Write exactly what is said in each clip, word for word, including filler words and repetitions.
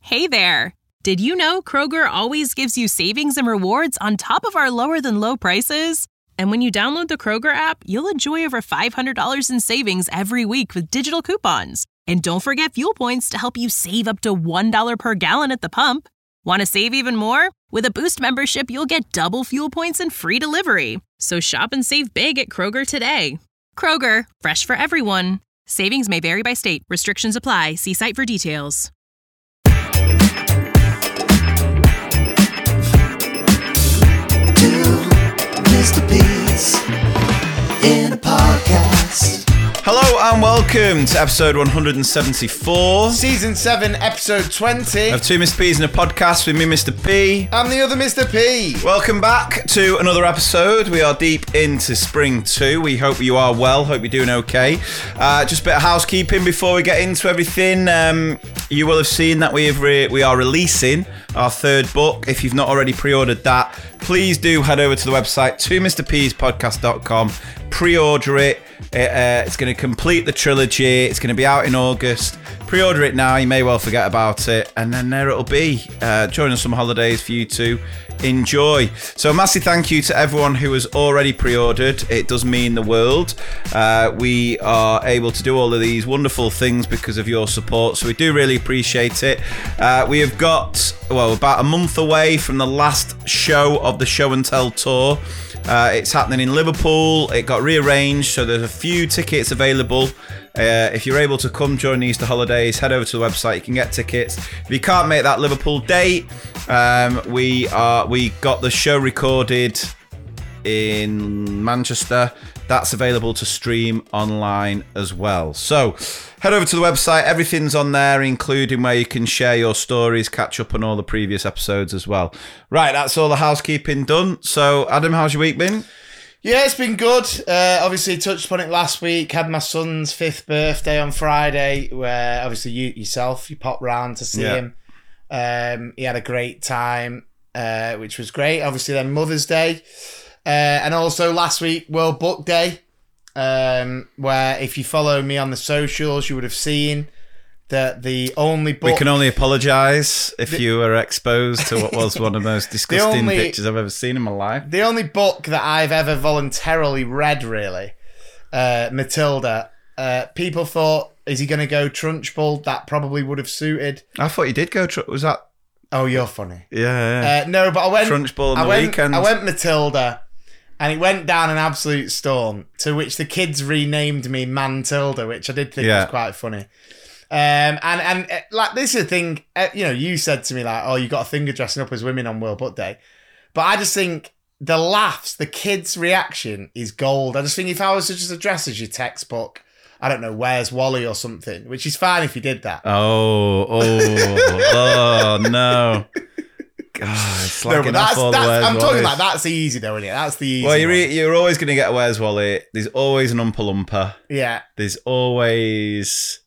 Hey there! Did you know Kroger always gives you savings and rewards on top of our lower-than-low prices? And when you download the Kroger app, you'll enjoy over five hundred dollars in savings every week with digital coupons. And don't forget fuel points to help you save up to one dollar per gallon at the pump. Want to save even more? With a Boost membership, you'll get double fuel points and free delivery. So shop and save big at Kroger today. Kroger, fresh for everyone. Savings may vary by state. Restrictions apply. See site for details. Mister P's in a podcast. Hello and welcome to episode one hundred seventy-four. Season seven, episode twenty. Of Two Mister P's in a podcast with me, Mister P. I'm the other Mister P. Welcome back to another episode. We are deep into spring two. We hope you are well. Hope you're doing okay. Uh, just a bit of housekeeping before we get into everything. Um, you will have seen that we have re- we are releasing our third book. If you've not already pre-ordered that, please do head over to the website two mr p's podcast dot com. Pre-order it. It, uh, it's going to complete the trilogy. It's going to be out in August. Pre-order it now. You may well forget about it. And then there it'll be. Uh, during the summer holidays for you to enjoy. So a massive thank you to everyone who has already pre-ordered. It does mean the world. Uh, we are able to do all of these wonderful things because of your support. So we do really appreciate it. Uh, we have got, well, about a month away from the last show of the Show and Tell tour. Uh, it's happening in Liverpool. It got rearranged, so there's a few tickets available. Uh, if you're able to come during the Easter holidays, head over to the website. You can get tickets. If you can't make that Liverpool date, um, we are we got the show recorded in Manchester. That's available to stream online as well. So head over to the website. Everything's on there, including where you can share your stories, catch up on all the previous episodes as well. Right, that's all the housekeeping done. So, Adam, how's your week been? Yeah, it's been good. Uh, obviously, touched upon it last week. Had my son's fifth birthday on Friday, where obviously you yourself, you popped round to see yeah. him. Um, he had a great time, uh, which was great. Obviously, then Mother's Day. Uh, and also last week, World Book Day, um, where if you follow me on the socials, you would have seen that the only book... We can only apologise if the, you were exposed to what was one of the most disgusting only, pictures I've ever seen in my life. The only book that I've ever voluntarily read, really, uh, Matilda. Uh, people thought, is he going to go Trunchbull? That probably would have suited. I thought he did go... Tr- was that... Oh, you're funny. Yeah, yeah. Uh, no, but I went... Trunchbull on I the went, weekend. I went Matilda... And it went down an absolute storm, to which the kids renamed me Mantilda, which I did think yeah. was quite funny. Um, and and uh, like this is the thing, uh, you know, you said to me like, "Oh, you got a finger dressing up as women on World Book Day," but I just think the laughs, the kids' reaction is gold. I just think if I was to just address as your textbook, I don't know, Where's Wally or something, which is fine if you did that. Oh, oh, oh no. God, it's like no, that's, that's, I'm Wally. Talking like that's easy though, isn't it? That's the easy Well, you're, one. you're always going to get a Where's Wally. There's always an Oompa Loompa. Yeah. There's always...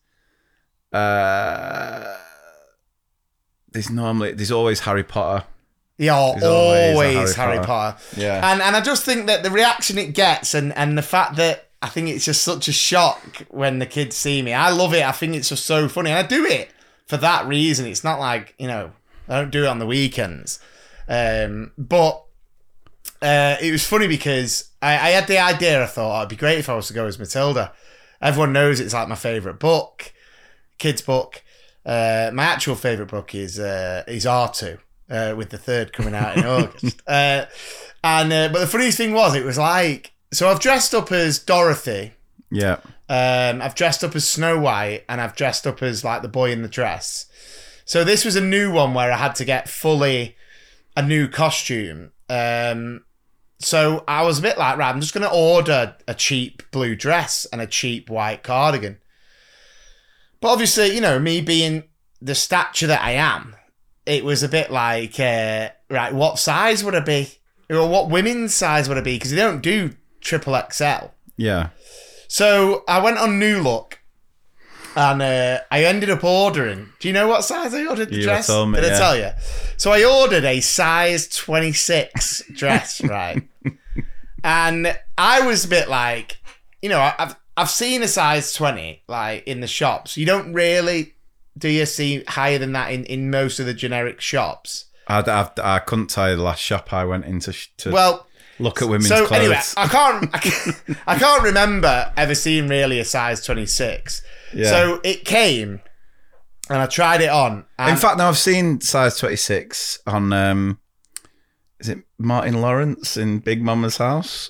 Uh, there's normally... There's always Harry Potter. Yeah, there's always, always Harry, Harry Potter. Potter. Yeah. And and I just think that the reaction it gets and, and the fact that I think it's just such a shock when the kids see me. I love it. I think it's just so funny. And I do it for that reason. It's not like, you know... I don't do it on the weekends. Um, but uh, it was funny because I, I had the idea, I thought, oh, it'd be great if I was to go as Matilda. Everyone knows it's like my favourite book, kids' book. Uh, my actual favourite book is uh, is R two, uh, with the third coming out in August. Uh, and uh, But the funniest thing was, it was like, so I've dressed up as Dorothy. Yeah. Um, I've dressed up as Snow White, and I've dressed up as like the boy in the dress. So this was a new one where I had to get fully a new costume. Um, so I was a bit like, right, I'm just going to order a cheap blue dress and a cheap white cardigan. But obviously, you know, me being the stature that I am, it was a bit like, uh, right, what size would I be? Or what women's size would I be? Because they don't do triple X L. Yeah. So I went on New Look. And uh, I ended up ordering. Do you know what size I ordered the you dress? Told me, Did yeah. I tell you? So I ordered a size twenty-six dress, right? And I was a bit like, you know, I've I've seen a size twenty like in the shops. You don't really do you see higher than that in, in most of the generic shops? I, I, I couldn't tell you the last shop I went into sh- to Well, look at women's so clothes. anyway, I can't, I can't, I can't remember ever seeing really a size twenty-six. Yeah. So it came, and I tried it on. And In fact, now I've seen size twenty-six on, um, is it Martin Lawrence in Big Mama's House?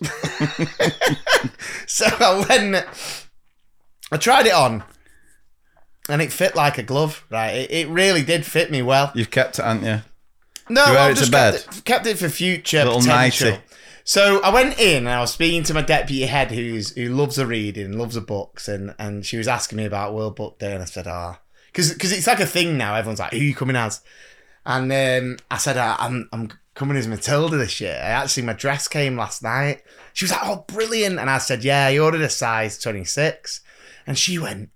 so I went, I tried it on, and it fit like a glove. Right, it, it really did fit me well. You've kept it, haven't you? No, You wear I've it to just bed? Kept it, kept it for future Little potential. nightie. So I went in and I was speaking to my deputy head, who's who loves a reading, loves the books, and and she was asking me about World Book Day, and I said, ah, oh. because because it's like a thing now. Everyone's like, who are you coming as? And um, I said, ah, I'm I'm coming as Matilda this year. I actually, my dress came last night. She was like, oh, brilliant. And I said, yeah, I ordered a size twenty-six, and she went,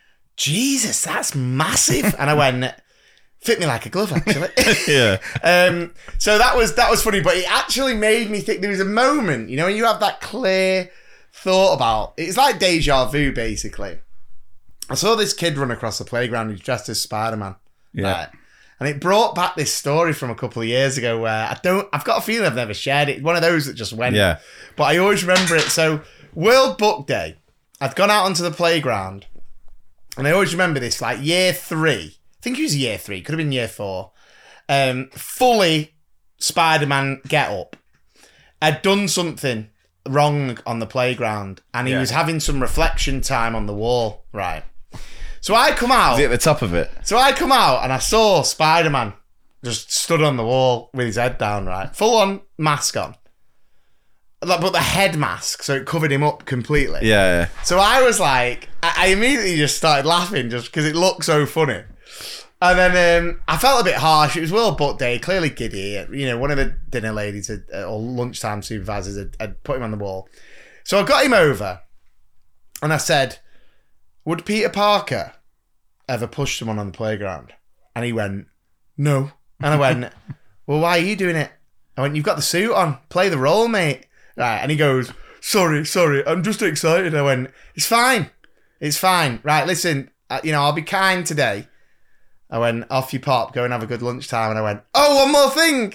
Jesus, that's massive. And I went, fit me like a glove, actually. Yeah. um, so that was that was funny, but it actually made me think. There was a moment, you know, when you have that clear thought about it's like deja vu, basically. I saw this kid run across the playground who's dressed as Spider-Man. Yeah. Right? And it brought back this story from a couple of years ago where I don't, I've got a feeling I've never shared it. One of those that just went. Yeah. But I always remember it. So, World Book Day, I'd gone out onto the playground, and I always remember this, like year three. I think it was year three, could have been year four. Um, fully Spider-Man get up. I'd done something wrong on the playground, and he Yeah. was having some reflection time on the wall, right? So I come out. Is he at the top of it? So I come out and I saw Spider-Man just stood on the wall with his head down, right? Full on mask on. Like, but the head mask, so it covered him up completely. Yeah, yeah. So I was like, I I immediately just started laughing just because it looked so funny. And then um, I felt a bit harsh. It was World Book Day, clearly giddy. You know, one of the dinner ladies had, or lunchtime supervisors had, had put him on the wall. So I got him over and I said, would Peter Parker ever push someone on the playground? And he went, no. And I went, well, why are you doing it? I went, you've got the suit on. Play the role, mate. Right. And he goes, sorry, sorry. I'm just excited. I went, it's fine. It's fine. Right. Listen, uh, you know, I'll be kind today. I went, off you pop, go and have a good lunchtime. And I went, oh, one more thing.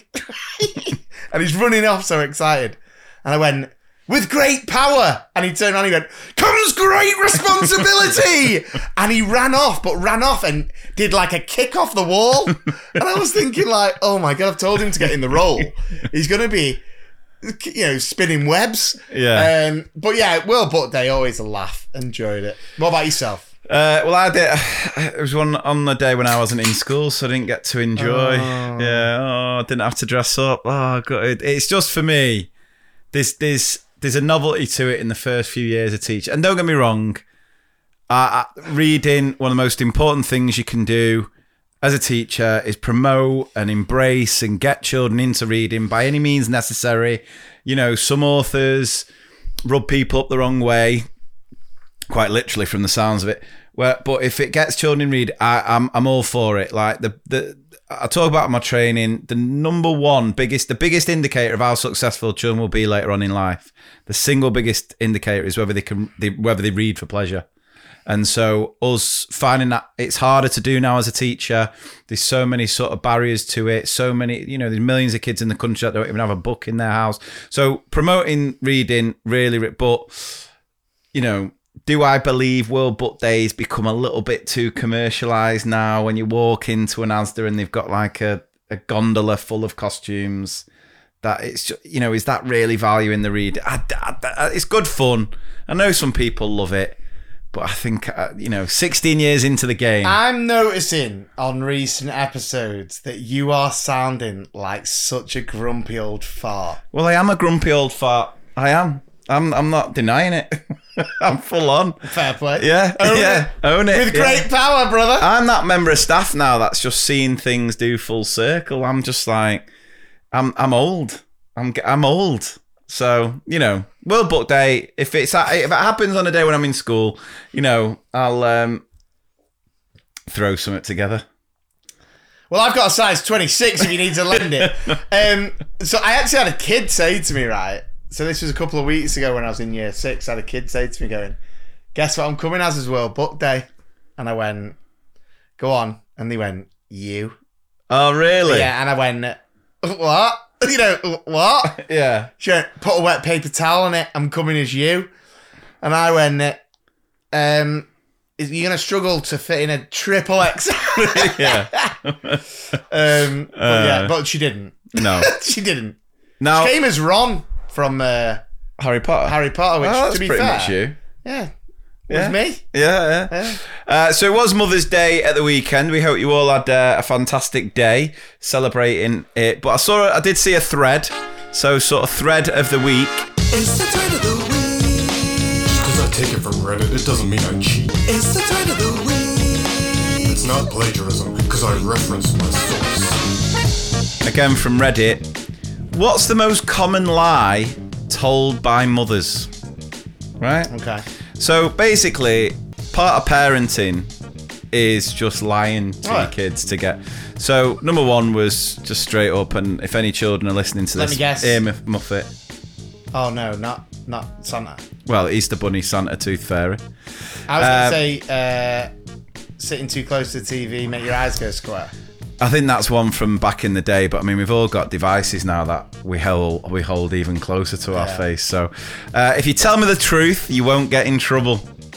And he's running off so excited. And I went, with great power. And he turned around and he went, comes great responsibility. And he ran off, but ran off and did like a kick off the wall. And I was thinking like, oh my God, I've told him to get in the role. He's going to be, you know, spinning webs. Yeah. Um, but yeah, World Book Day, always a laugh. Enjoyed it. What about yourself? Uh, well, I did. It was one on the day when I wasn't in school, so I didn't get to enjoy. Oh. Yeah, oh, I didn't have to dress up. Oh, God. It's just for me. There's there's there's a novelty to it in the first few years of teaching. And don't get me wrong, uh, reading, one of the most important things you can do as a teacher is promote and embrace and get children into reading by any means necessary. You know, some authors rub people up the wrong way, quite literally from the sounds of it. Well, but if it gets children in read, I, I'm I'm all for it. Like the the I talk about my training. The number one biggest, the biggest indicator of how successful children will be later on in life, the single biggest indicator is whether they can they, whether they read for pleasure. And so us finding that it's harder to do now as a teacher. There's so many sort of barriers to it. So many, you know, there's millions of kids in the country that don't even have a book in their house. So promoting reading really, but you know. Do I believe World Book Days become a little bit too commercialised now when you walk into an Asda and they've got like a, a gondola full of costumes? That it's just, you know, is that really value in the read? I, I, I, it's good fun. I know some people love it, but I think, uh, you know, sixteen years into the game. I'm noticing on recent episodes that you are sounding like such a grumpy old fart. Well, I am a grumpy old fart. I am. I'm I'm not denying it. I'm full on. Fair play. Yeah, Own yeah, it. own it. With yeah. great power, brother. I'm that member of staff now that's just seeing things do full circle. I'm just like, I'm I'm old. I'm I'm old. So you know, World Book Day. If it's if it happens on a day when I'm in school, you know, I'll um, throw something together. Well, I've got a size twenty-six if you need to lend it. Um, so I actually had a kid say to me, right. So this was a couple of weeks ago when I was in year six. I had a kid say to me going, guess what I'm coming as is World Book Day? And I went, go on. And they went, you. Oh, really? Yeah, and I went, what? You know, what? Yeah. She went, put a wet paper towel on it. I'm coming as you. And I went, um, you're going to struggle to fit in a triple X. Yeah. um, but yeah, but she didn't. No. She didn't. Now, She came as Ron from uh, Harry Potter. Harry Potter, which, Oh, that's to be pretty fair, much you. yeah, was Yeah. me. Yeah, yeah. Yeah. Uh, so it was Mother's Day at the weekend. We hope you all had uh, a fantastic day celebrating it. But I saw, I did see a thread. So sort of thread of the week. It's the thread of the week. Because I take it from Reddit, it doesn't mean I cheat. It's the thread of the week. It's not plagiarism, because I referenced my source. Again from Reddit. What's the most common lie told by mothers? Right? Okay. So basically, part of parenting is just lying to your Right. kids to get. So number one was just straight up, and if any children are listening to Let this, me guess. ear muff- Muffet. Oh no, not not Santa. Well, Easter Bunny, Santa, Tooth Fairy. I was Um, going to say, uh, sitting too close to the T V, make your eyes go square. I think that's one from back in the day, but I mean, we've all got devices now that we hold we hold even closer to our Yeah. face. So, uh, if you tell me the truth, you won't get in trouble.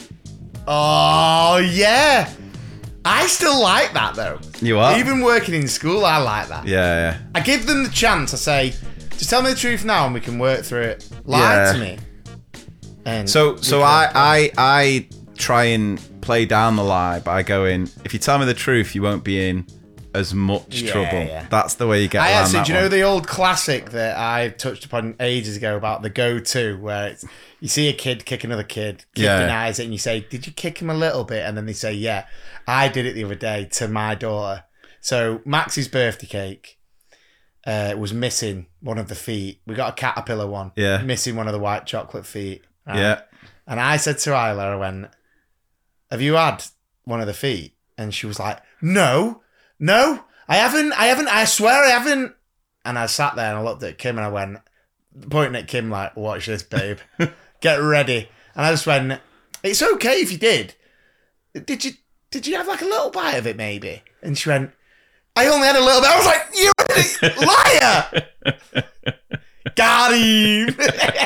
Oh yeah, I still like that though. You are? Even working in school, I like that. Yeah, yeah. I give them the chance. I say, just tell me the truth now, and we can work through it. Lie Yeah. to me. And So, we so can- I, I, I try and play down the lie by going, if you tell me the truth, you won't be in as much Yeah, trouble. yeah. That's the way you get I around actually, that do you know one. the old classic that I touched upon ages ago about the go-to, where it's you see a kid kick another kid, kid Yeah. denies it, and you say, "Did you kick him a little bit?" And then they say, "Yeah, I did it the other day to my daughter." So Max's birthday cake uh, was missing one of the feet. We got a caterpillar one, Yeah. missing one of the white chocolate feet. right? Yeah. And I said to Isla, I went, "Have you had one of the feet?" And she was like, "No, no, I haven't. I haven't. I swear I haven't." And I sat there and I looked at Kim and I went, pointing at Kim like, "Watch this, babe. Get ready." And I just went, "It's okay if you did. Did you? Did you have like a little bite of it, maybe?" And she went, "I only had a little bit." I was like, "You liar!" Got him.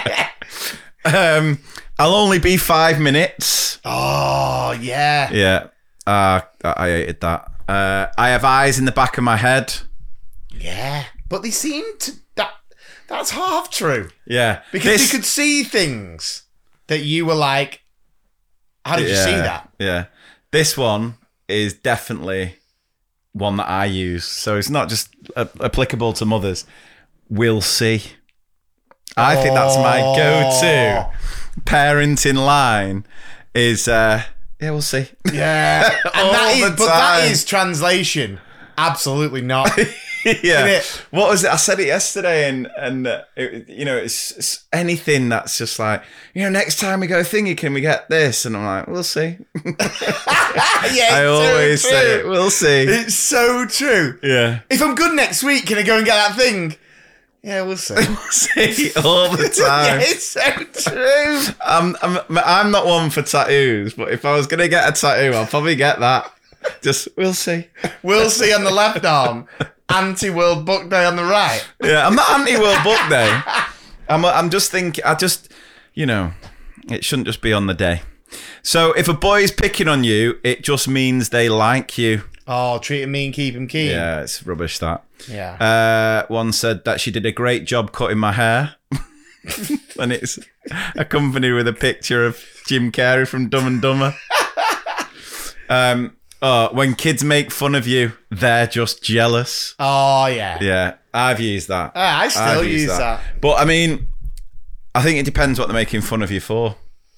Um, I'll only be five minutes. Oh yeah. Yeah. Uh, I I hated that. Uh, I have eyes in the back of my head. Yeah, but they seem to that. That's half true Yeah. because This- they could see things that you were like, "How did you see Yeah, that?" Yeah. This one is definitely one that I use. So it's not just a- applicable to mothers. We'll see. I think that's my go-to parenting line is, uh, yeah, we'll see. Yeah, and All that is, the but that time. is translation. Absolutely not. Yeah. Innit? What was it? I said it yesterday, and and uh, it, you know, it's, it's anything that's just like, you know, next time we go thingy, can we get this? And I'm like, we'll see. yeah, I it's so always true. say it. We'll see. It's so true. Yeah. If I'm good next week, can I go and get that thing? Yeah, we'll see. We'll see all the yeah, time. it's so true. I'm, I'm I'm not one for tattoos, but if I was gonna get a tattoo, I'll probably get that. Just we'll see. We'll see on the left arm. Anti-World Book Day on the right. Yeah, I'm not anti World Book Day. I'm I'm just thinking. I just you know, it shouldn't just be on the day. So if a boy's picking on you, it just means they like you. Oh, treat him mean, keep him keen. Yeah, it's rubbish that. Yeah. Uh, one said that she did a great job cutting my hair. And it's accompanied with a picture of Jim Carrey from Dumb and Dumber. Um, oh, when kids make fun of you, they're just jealous. Oh, yeah. Yeah, I've used that. Ah, I still I've use used that. But I mean, I think it depends what they're making fun of you for.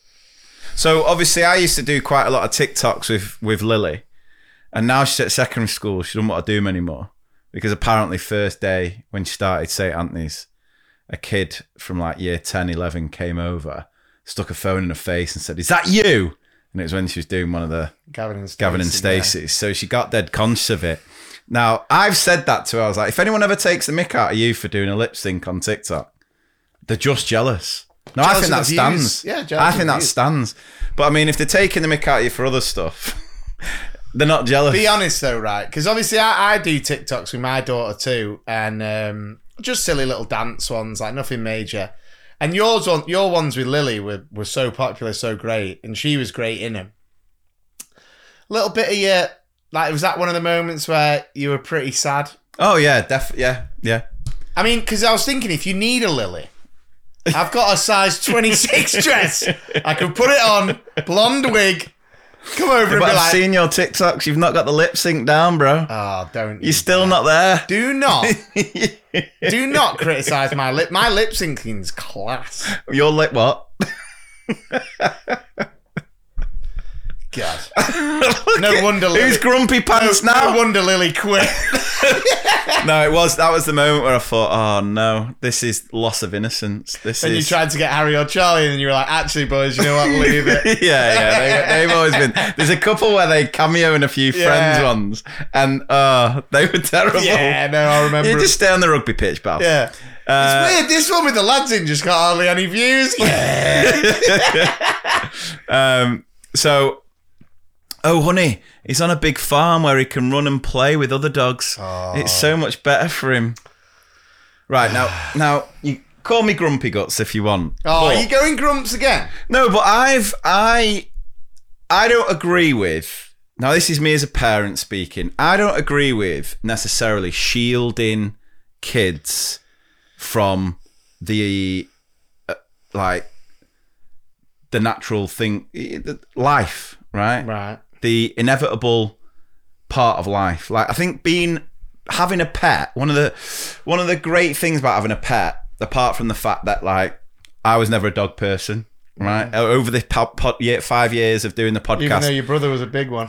So obviously, I used to do quite a lot of TikToks with with Lily, and now she's at secondary school. She doesn't want to do them anymore because apparently, first day when she started Saint Anthony's, a kid from like year ten, eleven came over, stuck a phone in her face, and said, "Is that you?" And it was when she was doing one of the Gavin and Stacey. Gavin and Stacey's. So she got dead conscious of it. Now, I've said that to her. I was like, if anyone ever takes the mick out of you for doing a lip sync on TikTok, they're just jealous. No, I Jealous think of that the views. stands. Yeah, jealous I of think the that views. stands. But I mean, if they're taking the mick out of you for other stuff, They're not jealous. Be honest though, right? Because obviously I, I do TikToks with my daughter too, and um, just silly little dance ones, like nothing major. And yours, one, your ones with Lily were, were so popular, so great, and she was great in them. Little bit of you, like, was that one of the moments where you were pretty sad? Oh yeah, def yeah, yeah. I mean, because I was thinking, if you need a Lily, I've got a size twenty-six dress. I can put it on, blonde wig, come over Yeah, and but be I've like, seen your TikToks. You've not got the lip sync down, bro. oh, don't. You're still not there. Do not, do not criticise my lip. My lip syncing's class. Your lip what? God. No wonder Lily. Who's grumpy pants no, now? no wonder Lily quit. No, it was that was the moment where I thought, oh no, this is loss of innocence. This And is. you tried to get Harry or Charlie, and you were like, actually, boys, you know what? Leave it. yeah, yeah, they, they've always been. There's a couple where they cameo in a few Yeah. Friends ones, and uh, they were terrible. Yeah, no, I remember. You it. just stay on the rugby pitch, pal. Yeah. Uh, It's weird. This one with the lads in just got hardly any views. Yeah. um. So. Oh, honey, he's on a big farm where he can run and play with other dogs. Oh. It's so much better for him. Right, now, now you call me Grumpy Guts if you want. Oh, but- are you going grumps again? No, but I've, I, I don't agree with, now this is me as a parent speaking, I don't agree with necessarily shielding kids from the, uh, like, the natural thing, the life, right? Right. The inevitable part of life. Like, I think being having a pet, one of the one of the great things about having a pet, apart from the fact that, like, I was never a dog person, right? Mm. Over the po- po- year, five years of doing the podcast, Even though your brother was a big one.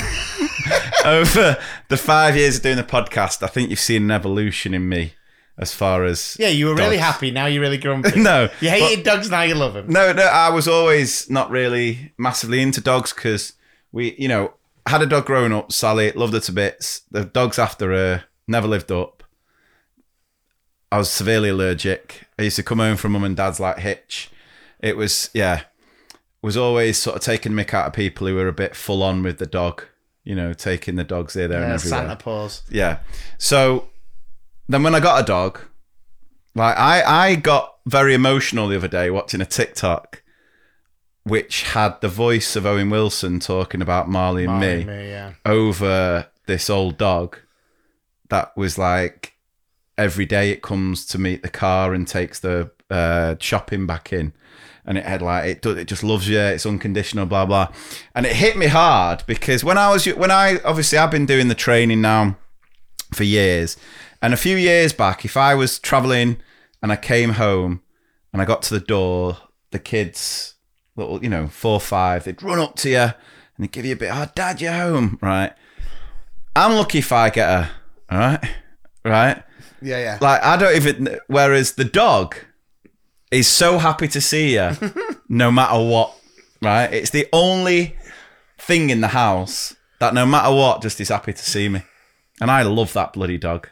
over the five years of doing the podcast, I think you've seen an evolution in me as far as Yeah, you were really dogs. happy. Now you're really grumpy. No, You hated dogs, now you love them. No, no, I was always not really massively into dogs because we, you know, had a dog growing up, Sally, loved her to bits. The dogs after her never lived up. I was severely allergic. I used to come home from mum and dad's like Hitch. It was, yeah, was always sort of taking the mick out of people who were a bit full on with the dog, you know, taking the dogs here, there, and Yeah, everywhere. Santa paws. Yeah. So then when I got a dog, like I, I got very emotional the other day watching a TikTok which had the voice of Owen Wilson talking about Marley and Marley me, and me, yeah. over this old dog that was like every day it comes to meet the car and takes the uh, shopping back in. And it had like it, do- it just loves you. It's unconditional, blah blah. And it hit me hard because when I was when I obviously I've been doing the training now for years, and a few years back, if I was traveling and I came home and I got to the door, the kids, little you know four or five, they'd run up to you and they'd give you a bit. Oh, Dad, you're home, right? I'm lucky if I get her, all right, right. Yeah, yeah. Like I don't even. Whereas the dog is so happy to see you, no matter what. Right? It's the only thing in the house that, no matter what, just is happy to see me, and I love that bloody dog.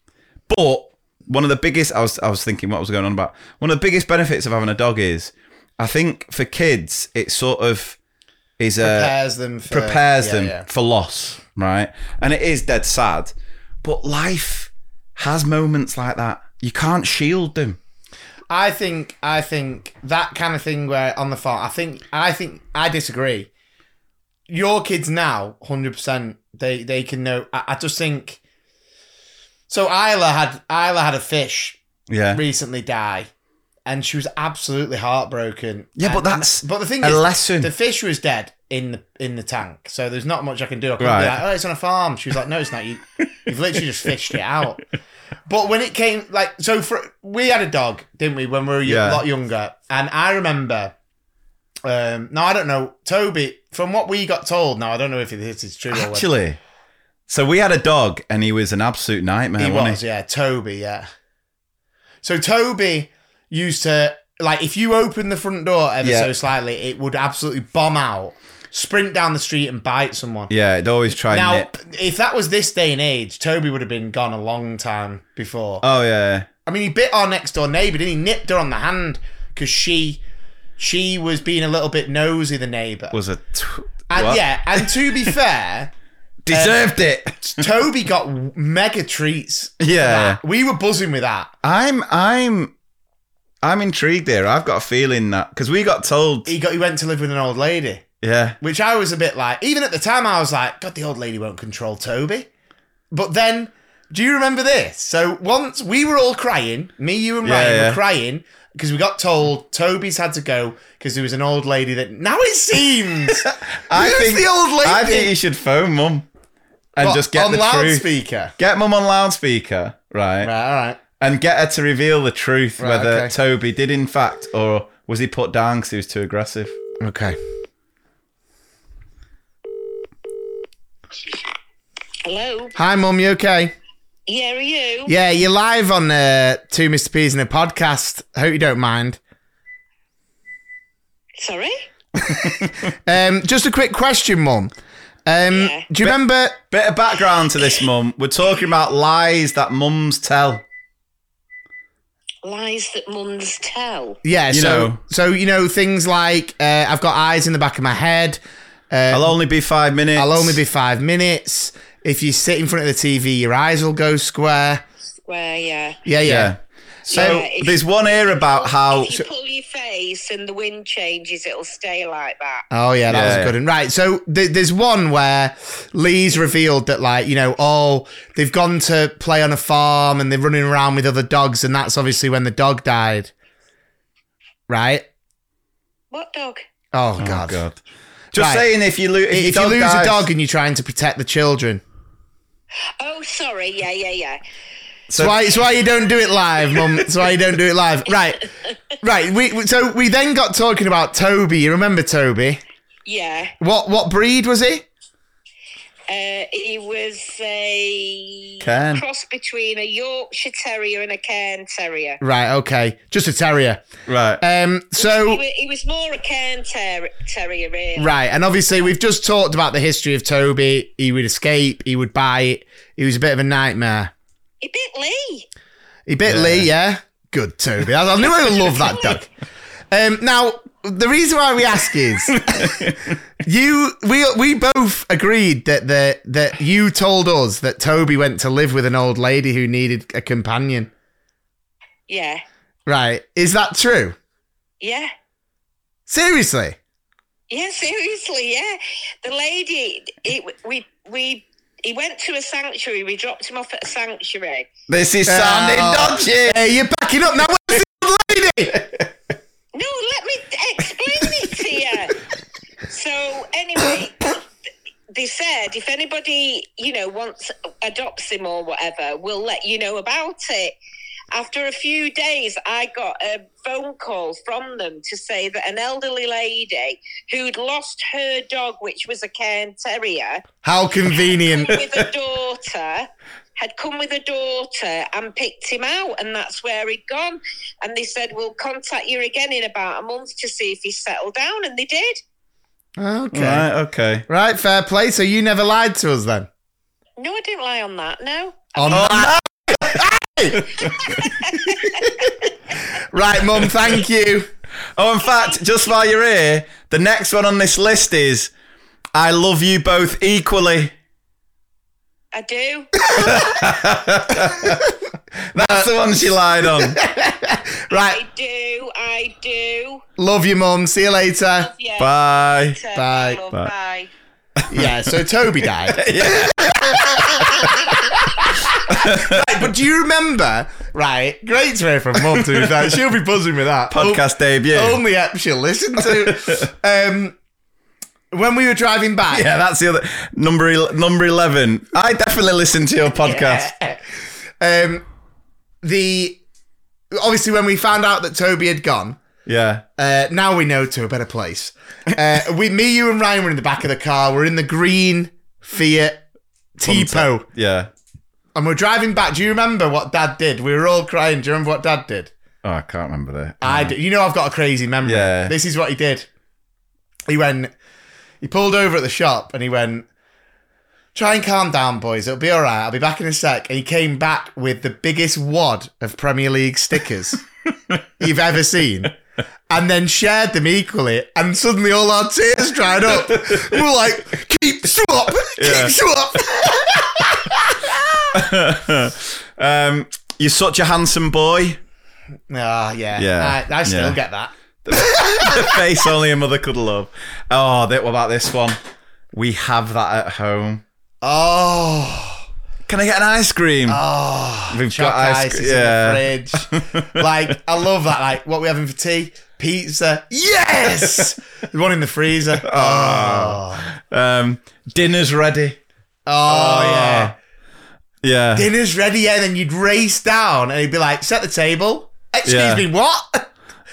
But one of the biggest, I was, I was thinking what was going on about. One of the biggest benefits of having a dog is, I think for kids, it sort of is a Prepares them for... prepares yeah, them yeah. for loss, right? And it is dead sad, but life has moments like that. You can't shield them. I think I think that kind of thing where on the farm, I think I think I disagree. Your kids now, one hundred percent, they they can know. I, I just think. So Isla had Isla had a fish Yeah. recently die, and she was absolutely heartbroken. Yeah, but And- that's but the thing a is, lesson. the fish was dead in the in the tank, so there's not much I can do. I couldn't Right. be like, oh, it's on a farm. She was like, no, it's not. You you've literally just fished it out. But when it came, like, so for we had a dog, didn't we, when we were a Yeah. lot younger? And I remember, um, now I don't know, Toby, from what we got told, now I don't know if this is true or whether Actually, so we had a dog and he was an absolute nightmare, he wasn't was, he? yeah, Toby, yeah. So Toby used to, like, if you opened the front door ever Yeah. so slightly, it would absolutely bomb out, sprint down the street and bite someone. Yeah, it'd always try and Now, nip. if that was this day and age, Toby would have been gone a long time before. Oh, yeah. I mean, he bit our next door neighbour, didn't he? Nipped her on the hand because she she was being a little bit nosy, the neighbour. Was a... T- And what? yeah, and to be fair, Deserved it. Toby got mega treats. for Yeah. that. We were buzzing with that. I'm I'm I'm intrigued here. I've got a feeling that because we got told. He got he went to live with an old lady, Yeah. which I was a bit like. Even at the time, I was like, God, the old lady won't control Toby. But then, do you remember this? So once we were all crying, me, you, and Yeah, Ryan yeah. were crying because we got told Toby's had to go because there was an old lady that. Now it seems. I Who's think the old lady? I think you should phone mum and What, just get on the truth. loudspeaker. Get mum on loudspeaker, right? Right, all right. And get her to reveal the truth Right, whether okay. Toby did in fact, or was he put down because he was too aggressive. Okay. Hello. Hi, Mum. You okay? Yeah, are you? Yeah, you're live on uh, Two Mister P's in a podcast. I hope you don't mind. Sorry? Um, just a quick question, Mum. Um, Yeah. Do you remember? Bit of background to this, mum. We're talking about lies that mums tell. Lies that mums tell. Yeah, You so know. so you know things like uh, I've got eyes in the back of my head. I'll only be five minutes. I'll only be five minutes. If you sit in front of the T V, your eyes will go square. Where, yeah. Yeah, yeah. Yeah. So Yeah, if- there's one here about how. If you pull your face and the wind changes, it'll stay like that. Oh yeah, that Yeah, was a yeah. good one. Right, so th- there's one where Lee's revealed that, like, you know, oh, they've gone to play on a farm and they're running around with other dogs, and that's obviously when the dog died. Right? What dog? Oh, Oh, God. God. Just Right. saying, if you, lo- if your If you dog lose dies- a dog and you're trying to protect the children, Oh, sorry. Yeah, yeah, yeah. that's why, it's why you don't do it live, Mum. That's why you don't do it live. Right, right. We we- so we then got talking about Toby. You remember Toby? Yeah. What what breed was he? Uh, he was a Cairn. cross between a Yorkshire Terrier and a Cairn Terrier. Right. Okay. Just a terrier. Right. Um. He, So wa- he was more a Cairn ter- Terrier, really. right, and obviously we've just talked about the history of Toby. He would escape. He would bite. He was a bit of a nightmare. He bit Lee. He bit Yeah. Lee. Yeah. Good Toby. I, I knew I would love that dog. Um. Now the reason why we ask is you we we both agreed that the that you told us that Toby went to live with an old lady who needed a companion. Yeah. Right. Is that true? Yeah. Seriously? Yeah, seriously, yeah. The lady, it, we, we, he went to a sanctuary. We dropped him off at a sanctuary. This is sounding Oh, dodgy. Hey, you're backing up now. Where's the old lady? No, let me explain it to you. So, anyway, they said if anybody, you know, wants, adopts him or whatever, we'll let you know about it. After a few days, I got a phone call from them to say that an elderly lady who'd lost her dog, which was a Cairn Terrier, How convenient. come with a daughter, had come with a daughter and picked him out, and that's where he'd gone. And they said, we'll contact you again in about a month to see if he's settled down, and they did. Okay. Right. Okay. Right, fair play. So you never lied to us then? No, I didn't lie on that, no. On that. Right, Mum, thank you. Oh, in fact, just while you're here, the next one on this list is I love you both equally. I do. That's the one she lied on. Right, I do. I do. love you, Mum. See you later. Yeah. Bye. Bye. Love, Bye. bye. Yeah, so Toby died. Right, but do you remember? Right, great to hear from Mum, to be fair. She'll be buzzing with that. Podcast debut. Only app she'll listen to. Um, when we were driving back. Yeah, that's the other number. el- Number eleven. I definitely listen to your podcast. Um, the obviously when we found out that Toby had gone, Yeah. uh, now we know to a better place. Uh, we, me, you, and Ryan were in the back of the car. We're in the green Fiat Tipo, Yeah. and we're driving back. Do you remember what Dad did? We were all crying. Do you remember what Dad did? Oh, I can't remember that. I do. You know, I've got a crazy memory. Yeah. This is what he did. He went. He pulled over at the shop and he went, "Try and calm down, boys. It'll be all right. I'll be back in a sec." And he came back with the biggest wad of Premier League stickers you've ever seen. and then shared them equally, and suddenly all our tears dried up. We were like, keep swap, Yeah. keep swap. um, you're such a handsome boy. Ah, yeah. Yeah. I, I still Yeah. get that. The face only a mother could love. Oh, th- what about this one? We have that at home. Oh. Can I get an ice cream? Oh. We've Choc got ice ice cream. is Yeah. in the fridge. Like, I love that. Like, what we having for tea? Pizza. Yes! There's one in the freezer. Oh. Um, dinner's ready. Oh, yeah. Yeah. Dinner's ready, yeah. And then you'd race down and he'd be like, set the table. Excuse Yeah. me, what?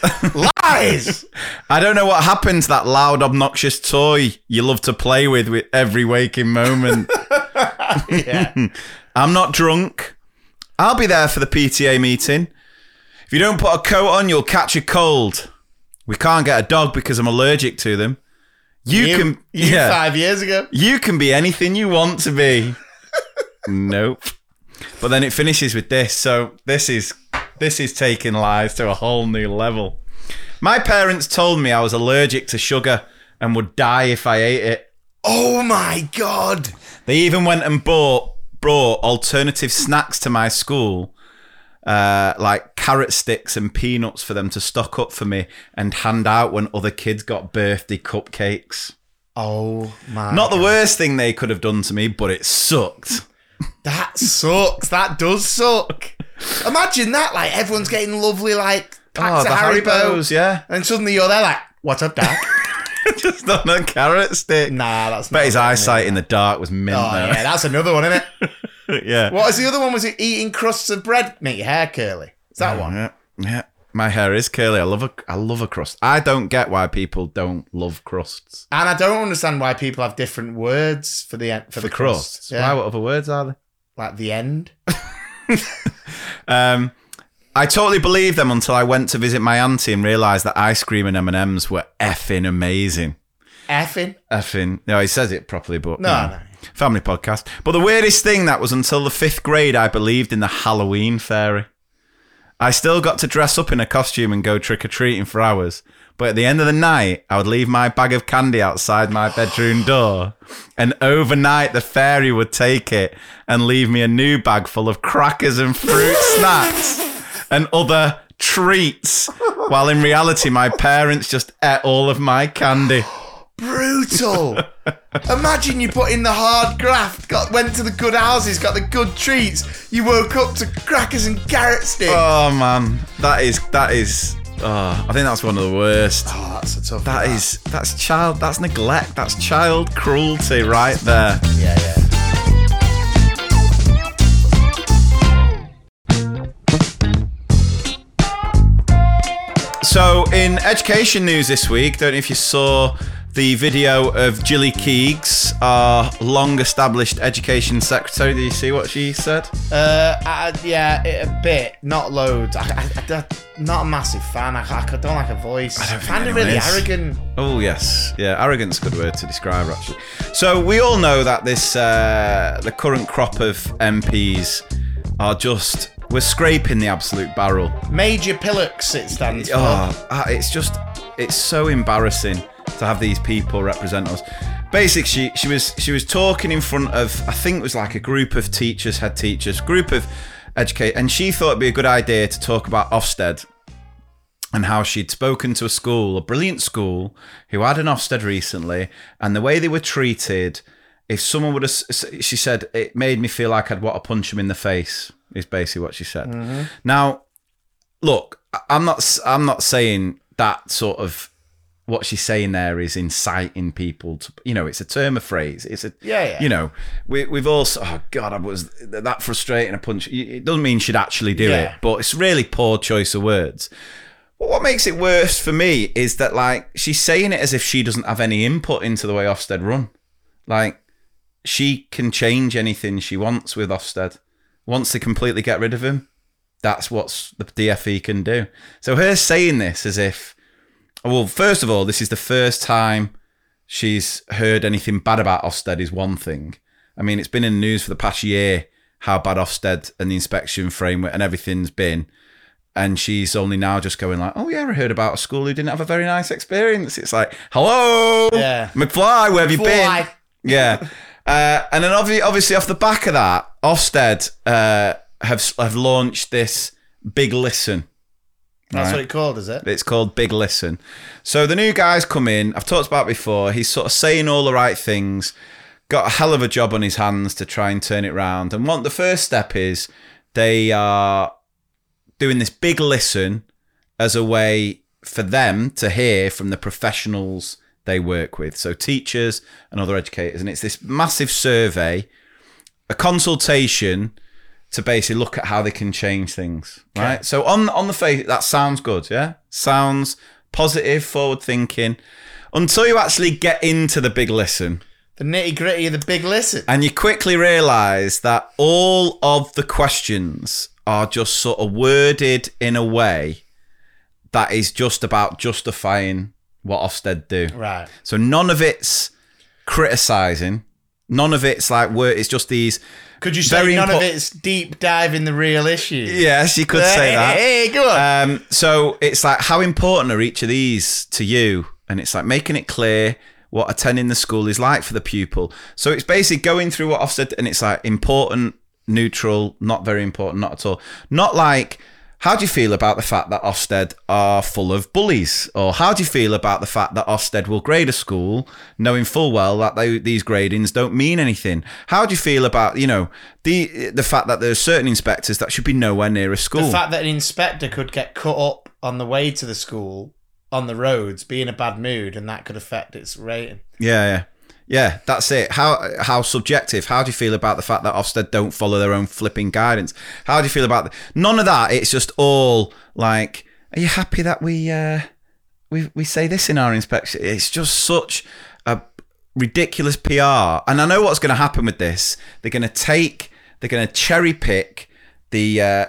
Lies. I don't know what happened to that loud, obnoxious toy you love to play with with every waking moment. Yeah. I'm not drunk. I'll be there for the P T A meeting. If you don't put a coat on, you'll catch a cold. We can't get a dog because I'm allergic to them. You, You, can, you yeah, five years ago. you can be anything you want to be. Nope. But then it finishes with this. So this is this is taking lies to a whole new level. My parents told me I was allergic to sugar and would die if I ate it. Oh my God. They even went and bought brought alternative snacks to my school, uh, like carrot sticks and peanuts for them to stock up for me and hand out when other kids got birthday cupcakes. Oh my Not the God. worst thing they could have done to me, but it sucked. That sucks. That does suck. Imagine that. Like, everyone's getting lovely, like, packs Oh, the of Haribo. Haribos, yeah. And suddenly you're there, like, what's up, Dad? Just on a carrot stick. Nah, that's Bet not his happening. eyesight in the dark was mint Oh, though. yeah, that's another one, isn't it? Yeah. What was the other one? Was it eating crusts of bread? Make your hair curly. Is that one? Yeah, yeah. My hair is curly. I love a, I love a crust. I don't get why people don't love crusts. And I don't understand why people have different words for the for, For the crusts. crusts. Yeah. Why? What other words are there? Like the end. Um, I totally believed them until I went to visit my auntie and realised that ice cream and M and M's were effing amazing. Effing. Effing. No, he says it properly, but No, you know, no. family podcast. But the weirdest thing that was until the fifth grade, I believed in the Halloween fairy. I still got to dress up in a costume and go trick or treating for hours. But at the end of the night, I would leave my bag of candy outside my bedroom door, and overnight the fairy would take it and leave me a new bag full of crackers and fruit snacks and other treats, while in reality my parents just ate all of my candy. Brutal. Imagine you put in the hard graft, got went to the good houses, got the good treats. You woke up to crackers and carrot sticks. Oh man, that is that is. Oh, I think that's one of the worst. Oh, that's a tough That one. is that's child. That's neglect. That's child cruelty right there. Yeah, yeah. So, in education news this week, don't know if you saw the video of Gilly Keegs, our long-established education secretary. Did you see what she said? Uh, I, yeah, it, a bit, not loads. I, I, I, I'm not a massive fan. I, I don't like her voice. I don't I think find her anyone really is. arrogant. Oh, yes. Yeah, arrogant's a good word to describe her, actually. So, we all know that this, uh, the current crop of M Ps are just, we're scraping the absolute barrel. Major Pillocks, it stands for. Oh, ah, it's just, it's so embarrassing to have these people represent us. Basically, she, she was she was talking in front of, I think it was like a group of teachers, head teachers, group of educators, and she thought it'd be a good idea to talk about Ofsted and how she'd spoken to a school, a brilliant school, who had an Ofsted recently, and the way they were treated, if someone would have, she said, it made me feel like I'd want to punch them in the face, is basically what she said. Mm-hmm. Now, look, I'm not, I'm not saying that sort of, what she's saying there is inciting people to, you know, it's a term, a phrase. It's a, Yeah, yeah. you know, we, we've also, oh God, I was that frustrating a punch. It doesn't mean she'd actually do Yeah. it, but it's really poor choice of words. But what makes it worse for me is that, like, she's saying it as if she doesn't have any input into the way Ofsted run. Like, she can change anything she wants with Ofsted. Wants to completely get rid of him, that's what the D F E can do. So her saying this as if, well, first of all, this is the first time she's heard anything bad about Ofsted is one thing. I mean, it's been in the news for the past year how bad Ofsted and the inspection framework and everything's been. and she's only now just going like, oh yeah, I heard about a school who didn't have a very nice experience. It's like, hello, Yeah. McFly, where have you Fly. been? Yeah. Uh, and then obviously, obviously off the back of that, Ofsted uh, have have launched this Big Listen. That's right? what it's called, is it? It's called Big Listen. So the new guy's come in. I've talked about it before. He's sort of saying all the right things. Got a hell of a job on his hands to try and turn it round. And what the first step is, they are doing this Big Listen as a way for them to hear from the professionals they work with. So teachers and other educators. And it's this massive survey, a consultation to basically look at how they can change things, right? Okay. So on on the face, that sounds good, yeah? Sounds positive, forward thinking, until you actually get into the Big Listen. The nitty gritty of the Big Listen. And you quickly realise that all of the questions are just sort of worded in a way that is just about justifying what Ofsted do. Right. So none of it's criticising. None of it's like, it's just these... Could you say Very none impo- of it's deep diving the real issues? Yes, you could say that. Hey, go on. Um, so it's like, how important are each of these to you? And it's like making it clear what attending the school is like for the pupil. So it's basically going through what Ofsted, and it's like important, neutral, not very important, not at all. Not like, how do you feel about the fact that Ofsted are full of bullies? Or how do you feel about the fact that Ofsted will grade a school knowing full well that they, these gradings don't mean anything? How do you feel about, you know, the the fact that there's certain inspectors that should be nowhere near a school? The fact that an inspector could get cut up on the way to the school on the roads, be in a bad mood, and that could affect its rating. Yeah, yeah. Yeah, that's it. How how subjective? How do you feel about the fact that Ofsted don't follow their own flipping guidance? How do you feel about that? None of that. It's just all like, are you happy that we uh, we we say this in our inspection? It's just such a ridiculous P R. And I know what's going to happen with this. They're going to take, they're going to cherry pick the uh,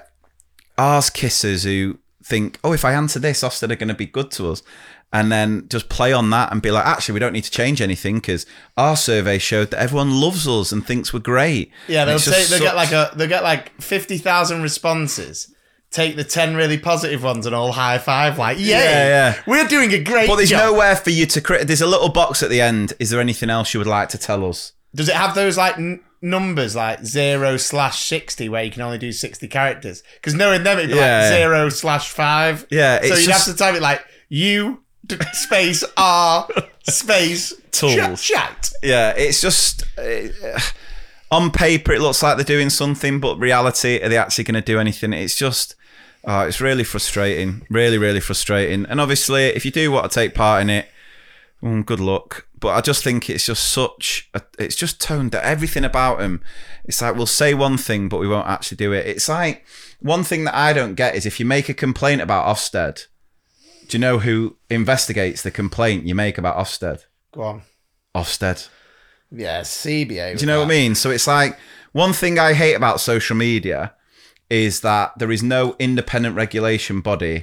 arse kissers who think, oh, if I answer this, Ofsted are going to be good to us. And then just play on that and be like, actually, we don't need to change anything because our survey showed that everyone loves us and thinks we're great. Yeah, they'll It's say just they'll such- get like a they'll get like fifty thousand responses. Take the ten really positive ones and all high five, like, yay, Yeah, yeah. we're doing a great But there's job. nowhere for you to crit. There's a little box at the end. Is there anything else you would like to tell us? Does it have those like n- numbers like zero slash sixty where you can only do sixty characters? Because knowing them, it'd be Yeah, like yeah. zero slash five. Yeah, so it's you'd just- have to type it like you d- space R space Tools. ch- chat. Yeah, it's just uh, on paper it looks like they're doing something, but reality, are they actually going to do anything? It's just, oh, it's really frustrating, really, really frustrating. And obviously, if you do want to take part in it, mm, good luck. But I just think it's just such, a, it's just toned down. Everything about them, it's like we'll say one thing, but we won't actually do it. It's like one thing that I don't get is if you make a complaint about Ofsted, do you know who investigates the complaint you make about Ofsted? Go on. Ofsted. Yeah, C B A. Do you know what I mean? So it's like, one thing I hate about social media is that there is no independent regulation body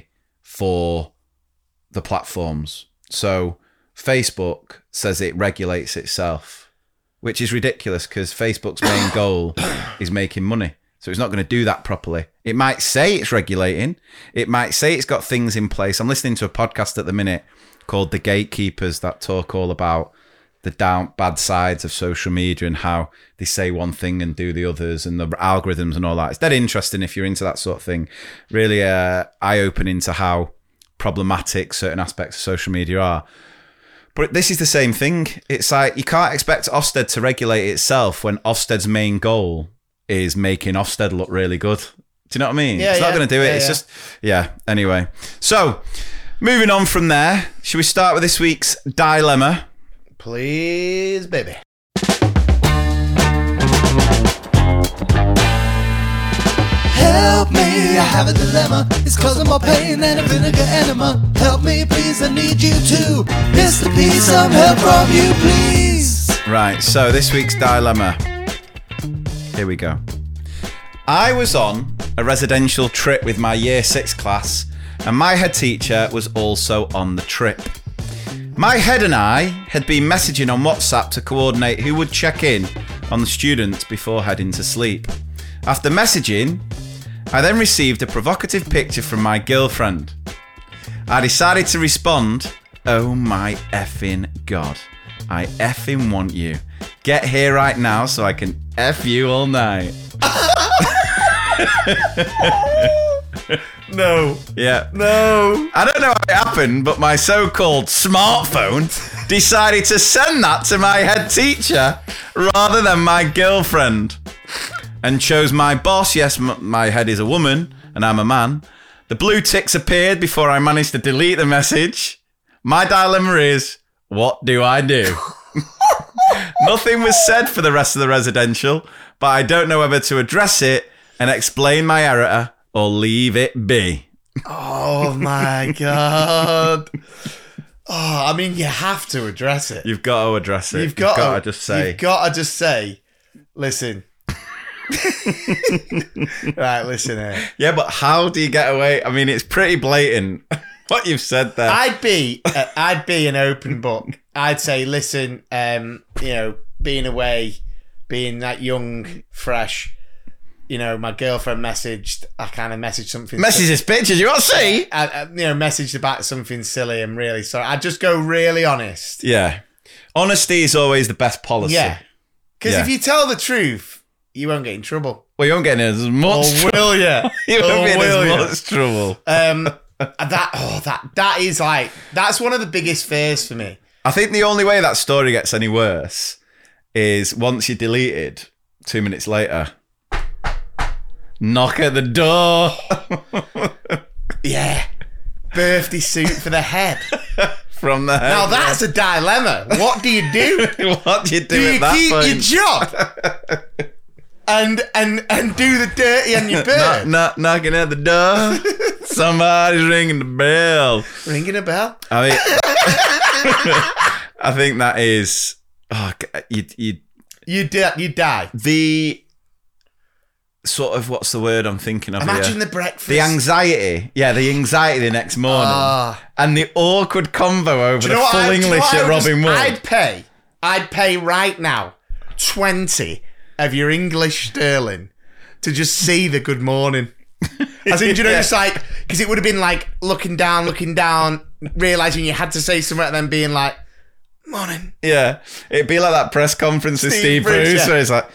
for the platforms. So Facebook says it regulates itself, which is ridiculous because Facebook's main goal is making money. So it's not going to do that properly. It might say it's regulating. It might say it's got things in place. I'm listening to a podcast at the minute called The Gatekeepers that talk all about the down bad sides of social media and how they say one thing and do the others and the algorithms and all that. It's dead interesting if you're into that sort of thing. Really uh, eye-opening to how problematic certain aspects of social media are. But this is the same thing. It's like you can't expect Ofsted to regulate itself when Ofsted's main goal is making Ofsted look really good. Do you know what I mean? Yeah, it's not yeah. going to do it. Yeah, it's yeah. just, yeah. Anyway. So, moving on from there, should we start with this week's dilemma? Please, baby. Help me, I have a dilemma. It's causing more pain than a vinegar enema. Help me, please, I need you to. Mister P, some help from you, please. Right, so this week's dilemma. Here we go. I was on a residential trip with my year six class, and my head teacher was also on the trip. My head and I had been messaging on WhatsApp to coordinate who would check in on the students before heading to sleep. After messaging, I then received a provocative picture from my girlfriend. I decided to respond, oh my effing God. I effing want you. Get here right now so I can F you all night. No. Yeah. No. I don't know how it happened, but my so-called smartphone decided to send that to my head teacher rather than my girlfriend. And chose my boss. Yes, m- my head is a woman and I'm a man. The blue ticks appeared before I managed to delete the message. My dilemma is, what do I do? Nothing was said for the rest of the residential, but I don't know whether to address it and explain my error or leave it be. Oh my God. Oh, I mean, you have to address it. You've got to address it. You've got, you've got to, to just say. You've got to just say, listen. Right, listen here. Yeah, but how do you get away? I mean, it's pretty blatant what you've said there. I'd be, uh, I'd be an open book. I'd say, listen, um, you know, being away, being that young, fresh, you know, my girlfriend messaged, I kind of messaged something. Message this pictures, you want to see? I, I, you know, messaged about something silly. I'm really sorry. I'd just go really honest. Yeah. Honesty is always the best policy. Yeah. Because Yeah. if you tell the truth, you won't get in trouble. Well, you won't get in as much Or trouble. will you? You won't Or be in will as you? much trouble. Um, that oh that that is like that's one of the biggest fears for me. I think the only way that story gets any worse is once you delete it, two minutes later, knock at the door. Yeah, birthday suit for the head. From the head. Now that's a dilemma. What do you do? What do you do, Do at you that keep point? your job and and and do the dirty on your Knock, bird? knock, knocking at the door. Somebody's ringing the bell. Ringing a bell. I mean, I think that is oh, you, you, You di- you die. the sort of what's the word I'm thinking of Imagine here? the breakfast. The anxiety, yeah, the anxiety the next morning, Ah. and the awkward convo over Do you the know what full I- do you know English what I at would Robin just- Wood. I'd pay. I'd pay right now twenty of your English sterling to just see the good morning. I think you know, Yeah. just like because it would have been like looking down, looking down, realizing you had to say something, and then being like, "Morning." Yeah, it'd be like that press conference with Steve Steve, Bruce, Bruce, yeah. where he's like,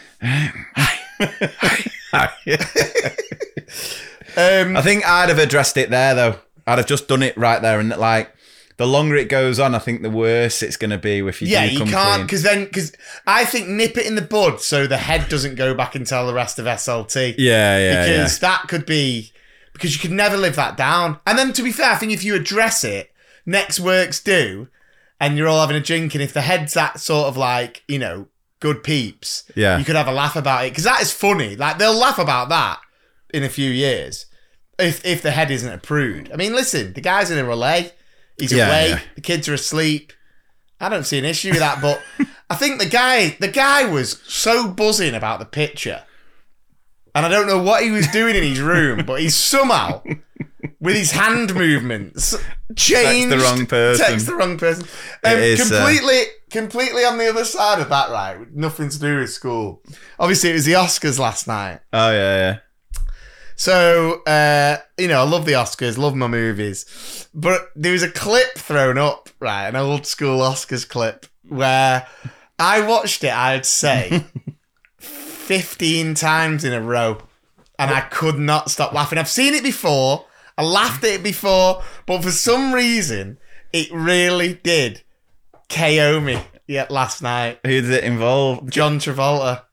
Um, I think I'd have addressed it there though. I'd have just done it right there, and like the longer it goes on, I think the worse it's going to be if you yeah, do you come can't clean. because then because I think nip it in the bud so the head doesn't go back and tell the rest of S L T. Yeah, yeah, because that could be because you could never live that down. And then to be fair, I think if you address it, next work's due, and you're all having a drink, and if the head's that sort of like you know good peeps, Yeah. you could have a laugh about it because that is funny. Like they'll laugh about that in a few years if if the head isn't a prude. I mean, listen, the guy's in a relay, he's Yeah, away, yeah. the kids are asleep. I don't see an issue with that, but I think the guy the guy was so buzzing about the picture. And I don't know what he was doing in his room, but he's somehow, with his hand movements, changed. the wrong person. Text the wrong person. Um, It is, uh, completely, completely on the other side of that, right? With nothing to do with school. Obviously, it was the Oscars last night. Oh yeah, yeah. So, uh, you know, I love the Oscars, love my movies. But there was a clip thrown up, right? An old school Oscars clip where I watched it, I'd say, fifteen times in a row. And I could not stop laughing. I've seen it before. I laughed at it before. But for some reason, it really did K O me yet last night. Who did it involve? John Travolta.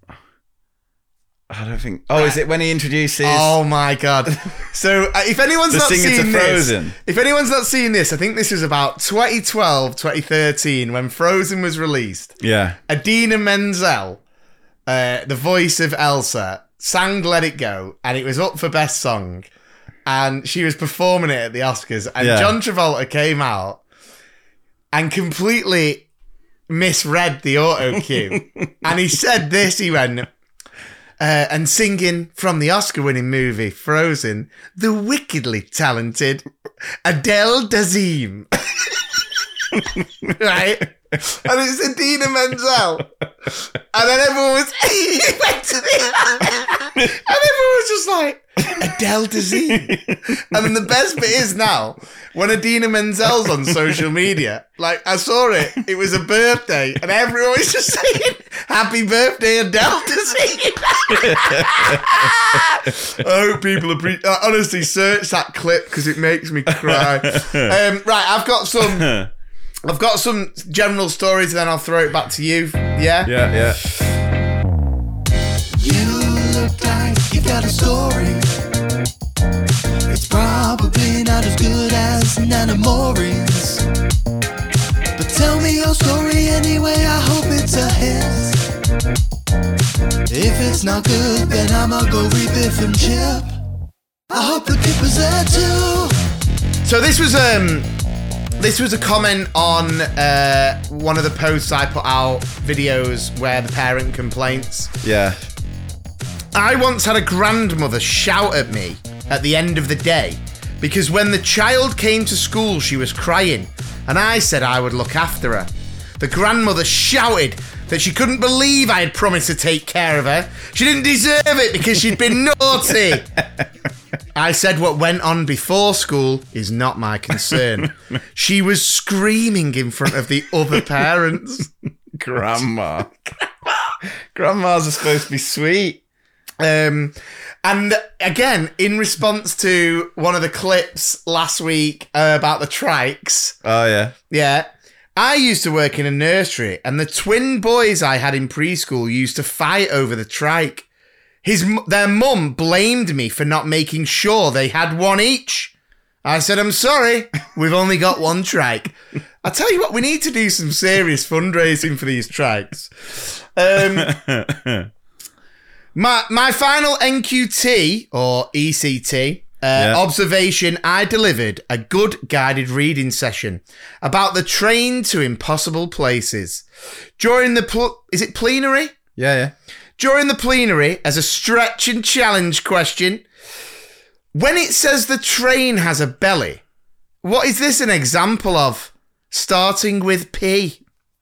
I don't think. Oh, is it when he introduces? Oh my god! So uh, if anyone's The not singer to seen this, Frozen. if anyone's not seen this, I think this was about twenty twelve, twenty thirteen when Frozen was released. Yeah. Adina Menzel, uh, the voice of Elsa, sang "Let It Go," and it was up for best song, and she was performing it at the Oscars, and Yeah. John Travolta came out and completely misread the auto cue, and he said this. He went. Uh, and singing from the Oscar-winning movie Frozen, the wickedly talented Adele Dazeem. Right? And it's Adina Menzel. And then everyone was... he went to the... and everyone was just like... Adele Dazeem. And then the best bit is now, when Adina Menzel's on social media, like, I saw it, it was a birthday, and everyone was just saying, happy birthday, Adele Dazeem. I hope people appreciate, uh, honestly, search that clip, because it makes me cry. Um, right, I've got some... I've got some general stories, and then I'll throw it back to you. Yeah? Yeah, yeah. You look like you got a story. It's probably not as good as Nana Maureen's. But tell me your story anyway, I hope it's a hit. If it's not good, then I'ma go read Biff and Chip. I hope the kid was there too. So this was um this was a comment on uh one of the posts I put out, videos where the parent complaints. Yeah. I once had a grandmother shout at me at the end of the day because when the child came to school she was crying and I said I would look after her. The grandmother shouted that she couldn't believe I had promised to take care of her. She didn't deserve it because she'd been naughty. I said what went on before school is not my concern. She was screaming in front of the other parents. Grandma. Grandmas are supposed to be sweet. Um, and again, in response to one of the clips last week uh, about the trikes. Oh, yeah. Yeah. I used to work in a nursery and the twin boys I had in preschool used to fight over the trike. His, their mum blamed me for not making sure they had one each. I said, I'm sorry, we've only got one trike. I tell you what, we need to do some serious fundraising for these trikes. Um, my my final N Q T, or E C T, uh, Yeah. observation, I delivered a good guided reading session about the train to impossible places. During the, pl- is it plenary? Yeah, yeah. During the plenary, as a stretch and challenge question, when it says the train has a belly, what is this an example of? Starting with P.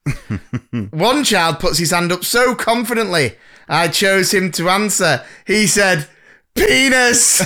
One child puts his hand up so confidently, I chose him to answer. He said, penis.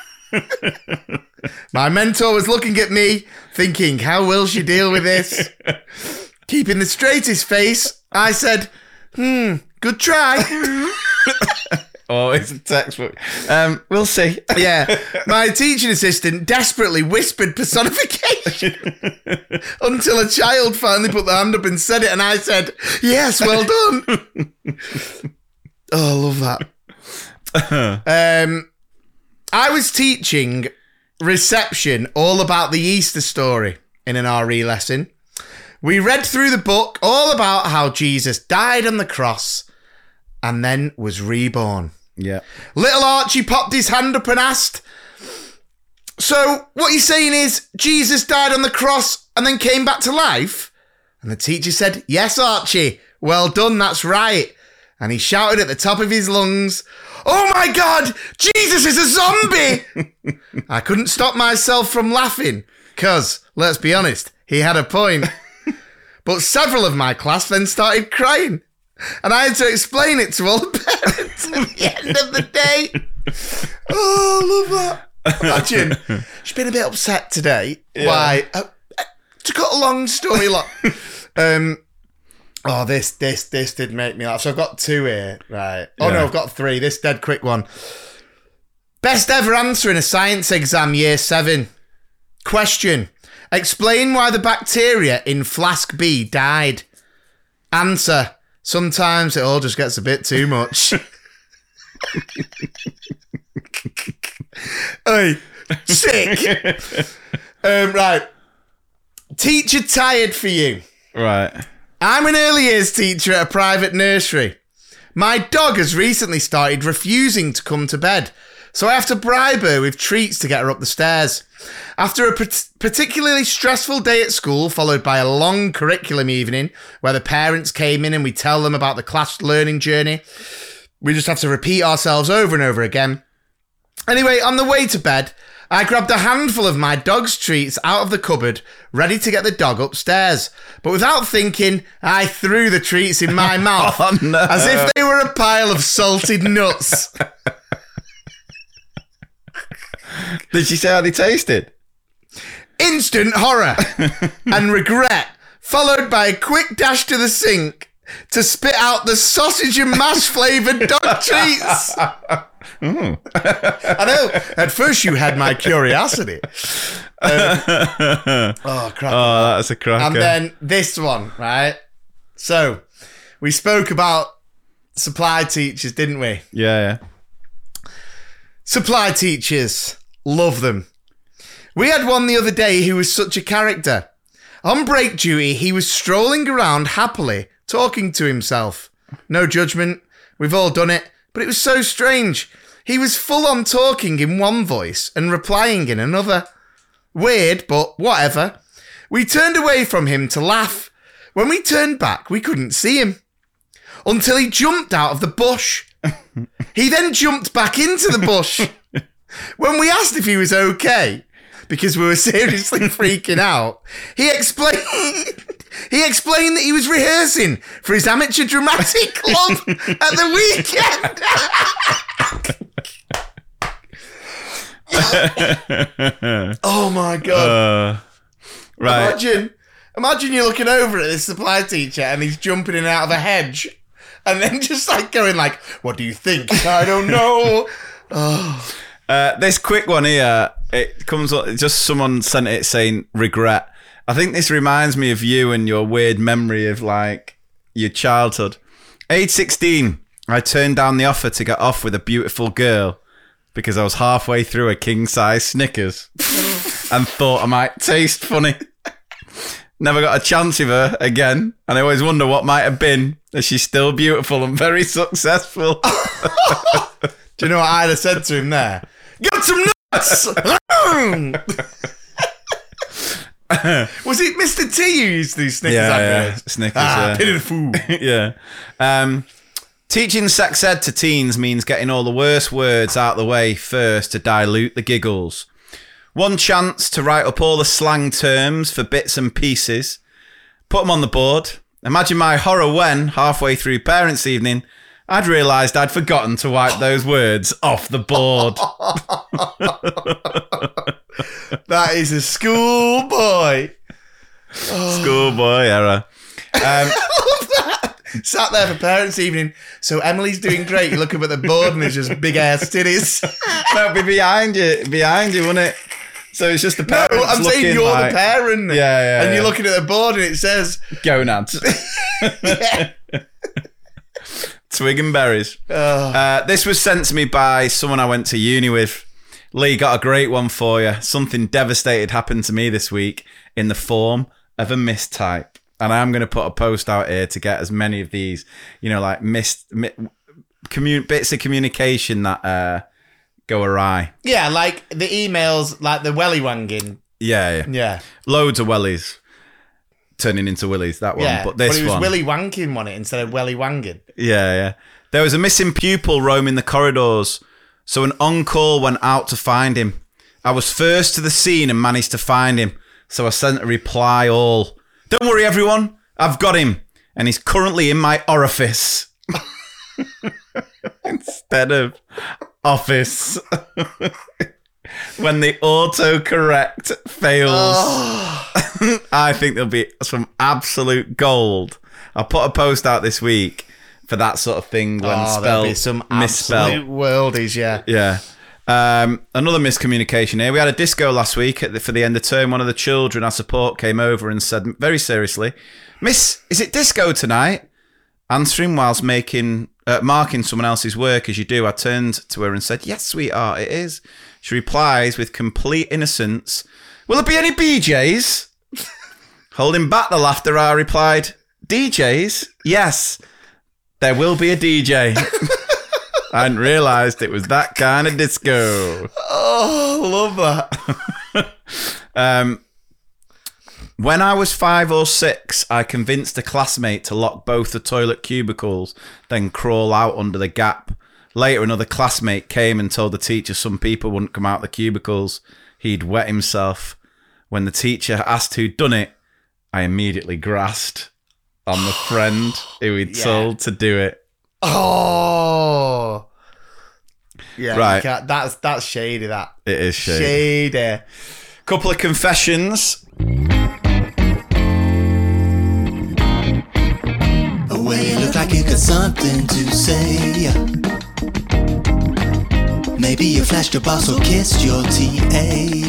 My mentor was looking at me, thinking, how will she deal with this? Keeping the straightest face, I said, hmm, good try. Oh, it's a textbook. Um, we'll see. Yeah. My teaching assistant desperately whispered personification until a child finally put their hand up and said it, and I said, yes, well done. Oh, I love that. um, I was teaching reception all about the Easter story in an R E lesson. We read through the book all about how Jesus died on the cross and then was reborn. Yeah. Little Archie popped his hand up and asked, so what you're saying is Jesus died on the cross and then came back to life? And the teacher said, yes, Archie, well done, that's right. And he shouted at the top of his lungs, oh my God, Jesus is a zombie. I couldn't stop myself from laughing because, let's be honest, he had a point. But several of my class then started crying. And I had to explain it to all the parents at the end of the day. Oh, I love that. Imagine, she's been a bit upset today. Yeah. Why? Uh, uh, to cut a long story long. um, oh, this, this, this did make me laugh. So I've got two here, right? Oh, Yeah. no, I've got three. This dead quick one. Best ever answer in a science exam, year seven. Question. Explain why the bacteria in flask B died. Answer. Sometimes it all just gets a bit too much. Hey, sick. um, right. Teacher tired for you. Right. I'm an early years teacher at a private nursery. My dog has recently started refusing to come to bed, so I have to bribe her with treats to get her up the stairs. After a pat- particularly stressful day at school, followed by a long curriculum evening where the parents came in and we tell them about the class learning journey, we just have to repeat ourselves over and over again. Anyway, on the way to bed, I grabbed a handful of my dog's treats out of the cupboard, ready to get the dog upstairs. But without thinking, I threw the treats in my mouth Oh, no. as if they were a pile of salted nuts. Did she say how they tasted? Instant horror and regret, followed by a quick dash to the sink to spit out the sausage and mash flavoured dog treats. Mm. I know. At first, you had my curiosity. Um, oh, crap. Oh, that's a cracker. And then this one, right? So, we spoke about supply teachers, didn't we? Yeah, yeah. Supply teachers. Love them. We had one the other day who was such a character. On break duty, he was strolling around happily, talking to himself. No judgment. We've all done it. But it was so strange. He was full on talking in one voice and replying in another. Weird, but whatever. We turned away from him to laugh. When we turned back, we couldn't see him. Until he jumped out of the bush. He then jumped back into the bush. When we asked if he was okay, because we were seriously freaking out, he explained he explained that he was rehearsing for his amateur dramatic club at the weekend. Oh my god. Uh, right. Imagine imagine you're looking over at this supply teacher and he's jumping in and out of a hedge and then just like going like, what do you think? I don't know. Oh. Uh, this quick one here, it comes up, just someone sent it saying regret. I think this reminds me of you and your weird memory of like your childhood. Age sixteen, I turned down the offer to get off with a beautiful girl because I was halfway through a king-size Snickers and thought I might taste funny. Never got a chance with her again, and I always wonder what might have been. Is she still beautiful and very successful? Do you know what I'd have said to him there? Got some nuts! Was it Mister T who used these Snickers? Yeah, adverts? yeah. Snickers, ah, yeah. Pit of the fool. Yeah. Um, teaching sex ed to teens means getting all the worst words out of the way first to dilute the giggles. One chance to write up all the slang terms for bits and pieces. Put them on the board. Imagine my horror when, halfway through parents' evening, I'd realised I'd forgotten to wipe those words off the board. That is a schoolboy. Schoolboy error. Um, Sat there for parents' evening. So Emily's doing great. You look up at the board and there's just big ass titties. That'd be behind you, behind you, wouldn't it? So it's just the No, parents. I'm saying looking you're like, the parent. Yeah, yeah. And yeah. you're looking at the board and it says, gonads. yeah. Twig and berries. Oh. Uh, this was sent to me by someone I went to uni with. Lee, got a great one for you. Something devastated happened to me this week in the form of a mistype. And I'm going to put a post out here to get as many of these, you know, like missed mi- commun- bits of communication that uh, go awry. Yeah, like the emails, like the welly wanging. Yeah, yeah. Yeah. Loads of wellies turning into willies, that one. Yeah, but this it was one. Willy wanking on it instead of welly wanging. Yeah, yeah. There was a missing pupil roaming the corridors, so an on-call went out to find him. I was first to the scene and managed to find him, so I sent a reply all, "Don't worry, everyone, I've got him, and he's currently in my orifice." Instead of office. When the autocorrect fails. Oh. I think there'll be some absolute gold. I'll put a post out this week for that sort of thing when Oh, spell there'll be some misspell. absolute worldies, yeah. Yeah. Um, another miscommunication here. We had a disco last week at the, for the end of term. One of the children I support came over and said very seriously, "Miss, is it disco tonight?" Answering whilst making uh, marking someone else's work as you do, I turned to her and said, "Yes, sweetheart, it is." She replies with complete innocence, "Will there be any B Js?" Holding back the laughter, I replied, "D Js? Yes, there will be a D J." I hadn't realised it was that kind of disco. Oh, love that. um, when I was five or six, I convinced a classmate to lock both the toilet cubicles, then crawl out under the gap. Later, another classmate came and told the teacher some people wouldn't come out the cubicles. He'd wet himself. When the teacher asked who'd done it, I immediately grasped on the friend who he'd Yeah. told to do it. Oh. Yeah, Right. you can't- that's that's shady. That It is shady. shady. Couple of confessions. Well, you look like you got something to say. Maybe you flashed your boss or kissed your T A.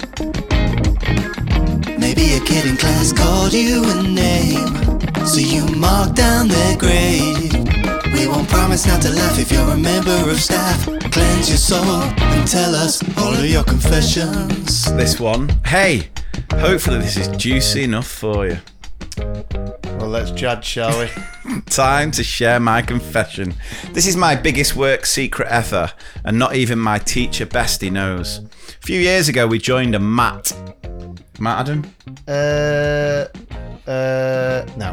Maybe a kid in class called you a name, so you marked down their grade. We won't promise not to laugh if you're a member of staff. Cleanse your soul and tell us all of your confessions. This one. Hey, hopefully this is juicy enough for you. Well, let's judge, shall we? Time to share my confession. This is my biggest work secret ever, and not even my teacher bestie knows. A few years ago, we joined a M A T. Matt Adam? Uh, uh, no.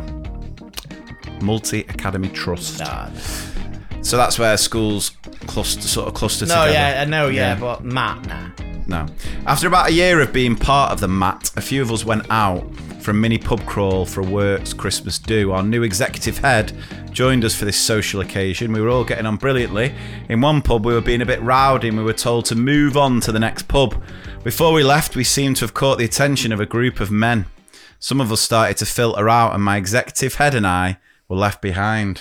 Multi-Academy Trust. Nah. So that's where schools cluster, sort of cluster No, together. yeah, I know, yeah, Yeah. but Matt, nah. No. After about a year of being part of the M A T, a few of us went out for a mini pub crawl for a works Christmas do. Our new executive head joined us for this social occasion. We were all getting on brilliantly. In one pub, we were being a bit rowdy and we were told to move on to the next pub. Before we left, we seemed to have caught the attention of a group of men. Some of us started to filter out, and my executive head and I were left behind.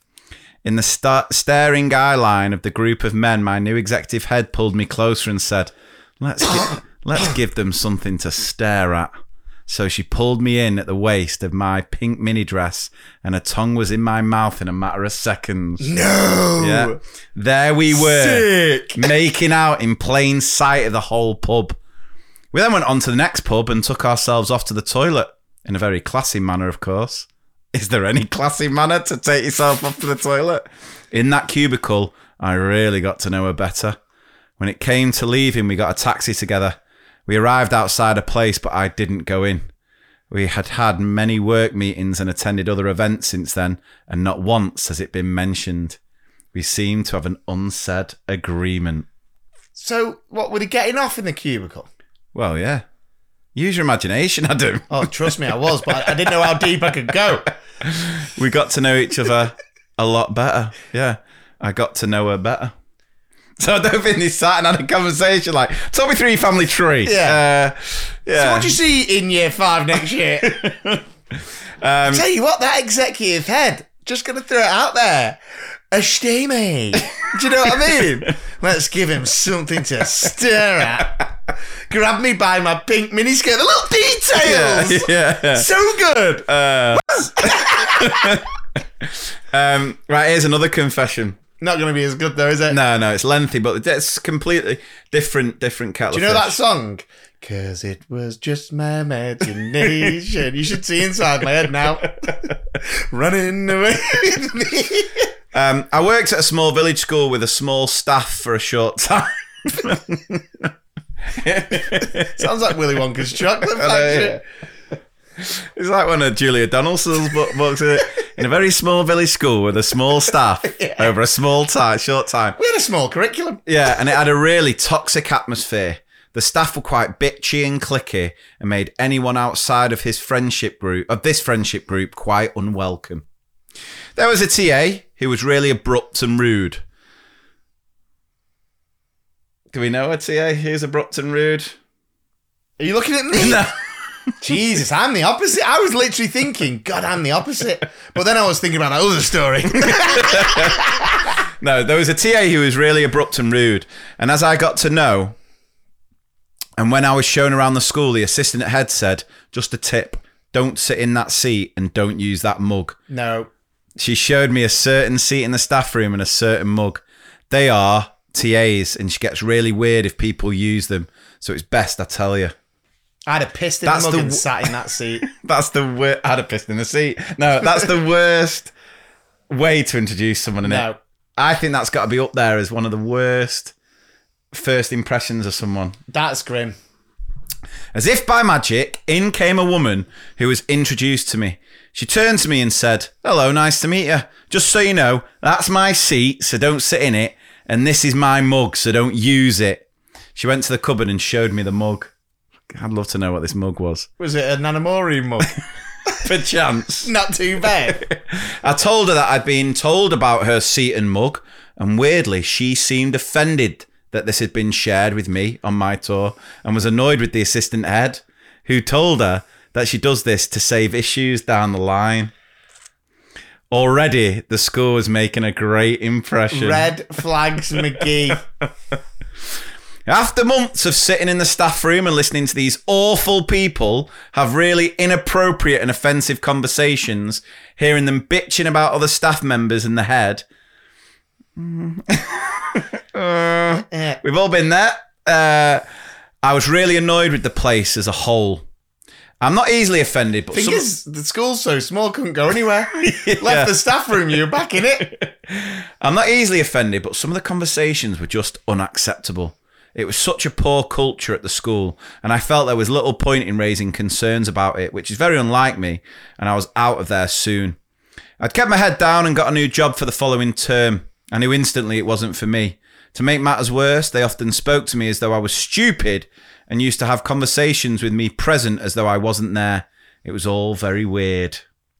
In the sta- staring eye line of the group of men, my new executive head pulled me closer and said, Let's give, let's give them something to stare at. So she pulled me in at the waist of my pink mini dress, and her tongue was in my mouth in a matter of seconds. No! Yeah. There we were, Sick! making out in plain sight of the whole pub. We then went on to the next pub and took ourselves off to the toilet, in a very classy manner, of course. Is there any classy manner to take yourself off to the toilet? In that cubicle, I really got to know her better. When it came to leaving, we got a taxi together. We arrived outside a place, but I didn't go in. We had had many work meetings and attended other events since then, and not once has it been mentioned. We seem to have an unsaid agreement. So, what, were they getting off in the cubicle? Well, yeah. Use your imagination, Adam. Oh, trust me, I was, but I didn't know how deep I could go. We got to know each other a lot better. Yeah, I got to know her better. So I don't think they sat and had a conversation like, talk me through your family tree. Yeah. Uh, yeah. So what do you see in year five next year? Um, Tell you what, that executive head, just going to throw it out there. A steamy. Do you know what I mean? Let's give him something to stare at. Grab me by my pink miniskirt. The little details. yeah, yeah. So good. Uh, um, right, here's another confession. Not going to be as good though, is it? No, no, it's lengthy, but it's completely different, different kettle Do you of know fish. that song? Cause it was just my imagination. You should see inside my head now. Running away with me. Um, I worked at a small village school with a small staff for a short time. Sounds like Willy Wonka's chocolate factory. It's like one of Julia Donaldson's book, books in, in a very small village school with a small staff Yeah. over a small time, short time. We had a small curriculum. Yeah, and it had a really toxic atmosphere. The staff were quite bitchy and cliquey and made anyone outside of his friendship group, of this friendship group, quite unwelcome. There was a T A who was really abrupt and rude. Do we know a T A who's abrupt and rude? Are you looking at me? No. Jesus, I'm the opposite. I was literally thinking, God, I'm the opposite. But then I was thinking about that other story. No, there was a T A who was really abrupt and rude. And as I got to know, and when I was shown around the school, the assistant head said, just a tip, don't sit in that seat and don't use that mug. No. She showed me a certain seat in the staff room and a certain mug. They are T As, and she gets really weird if people use them. So it's best I tell you. I'd have pissed in That's the mug the and w- sat in that seat. That's the worst. I had a piss in the seat. No, that's the worst way to introduce someone in No. it. I think that's got to be up there as one of the worst first impressions of someone. That's grim. As if by magic, in came a woman who was introduced to me. She turned to me and said, hello, nice to meet you. Just so you know, that's my seat, so don't sit in it. And this is my mug, so don't use it. She went to the cupboard and showed me the mug. I'd love to know what this mug was. Was it a Nanamori mug? Perchance. Not too bad. I told her that I'd been told about her seat and mug, and weirdly, she seemed offended that this had been shared with me on my tour and was annoyed with the assistant head, who told her that she does this to save issues down the line. Already, the school was making a great impression. Red flags, McGee. After months of sitting in the staff room and listening to these awful people have really inappropriate and offensive conversations, hearing them bitching about other staff members and the head. uh, we've all been there. Uh, I was really annoyed with the place as a whole. I'm not easily offended, but thing some... is, the school's so small, couldn't go anywhere. Yeah. Left the staff room, you were back in it. I'm not easily offended, but some of the conversations were just unacceptable. It was such a poor culture at the school, and I felt there was little point in raising concerns about it, which is very unlike me, and I was out of there soon. I'd kept my head down and got a new job for the following term. I knew instantly it wasn't for me. To make matters worse, they often spoke to me as though I was stupid and used to have conversations with me present as though I wasn't there. It was all very weird.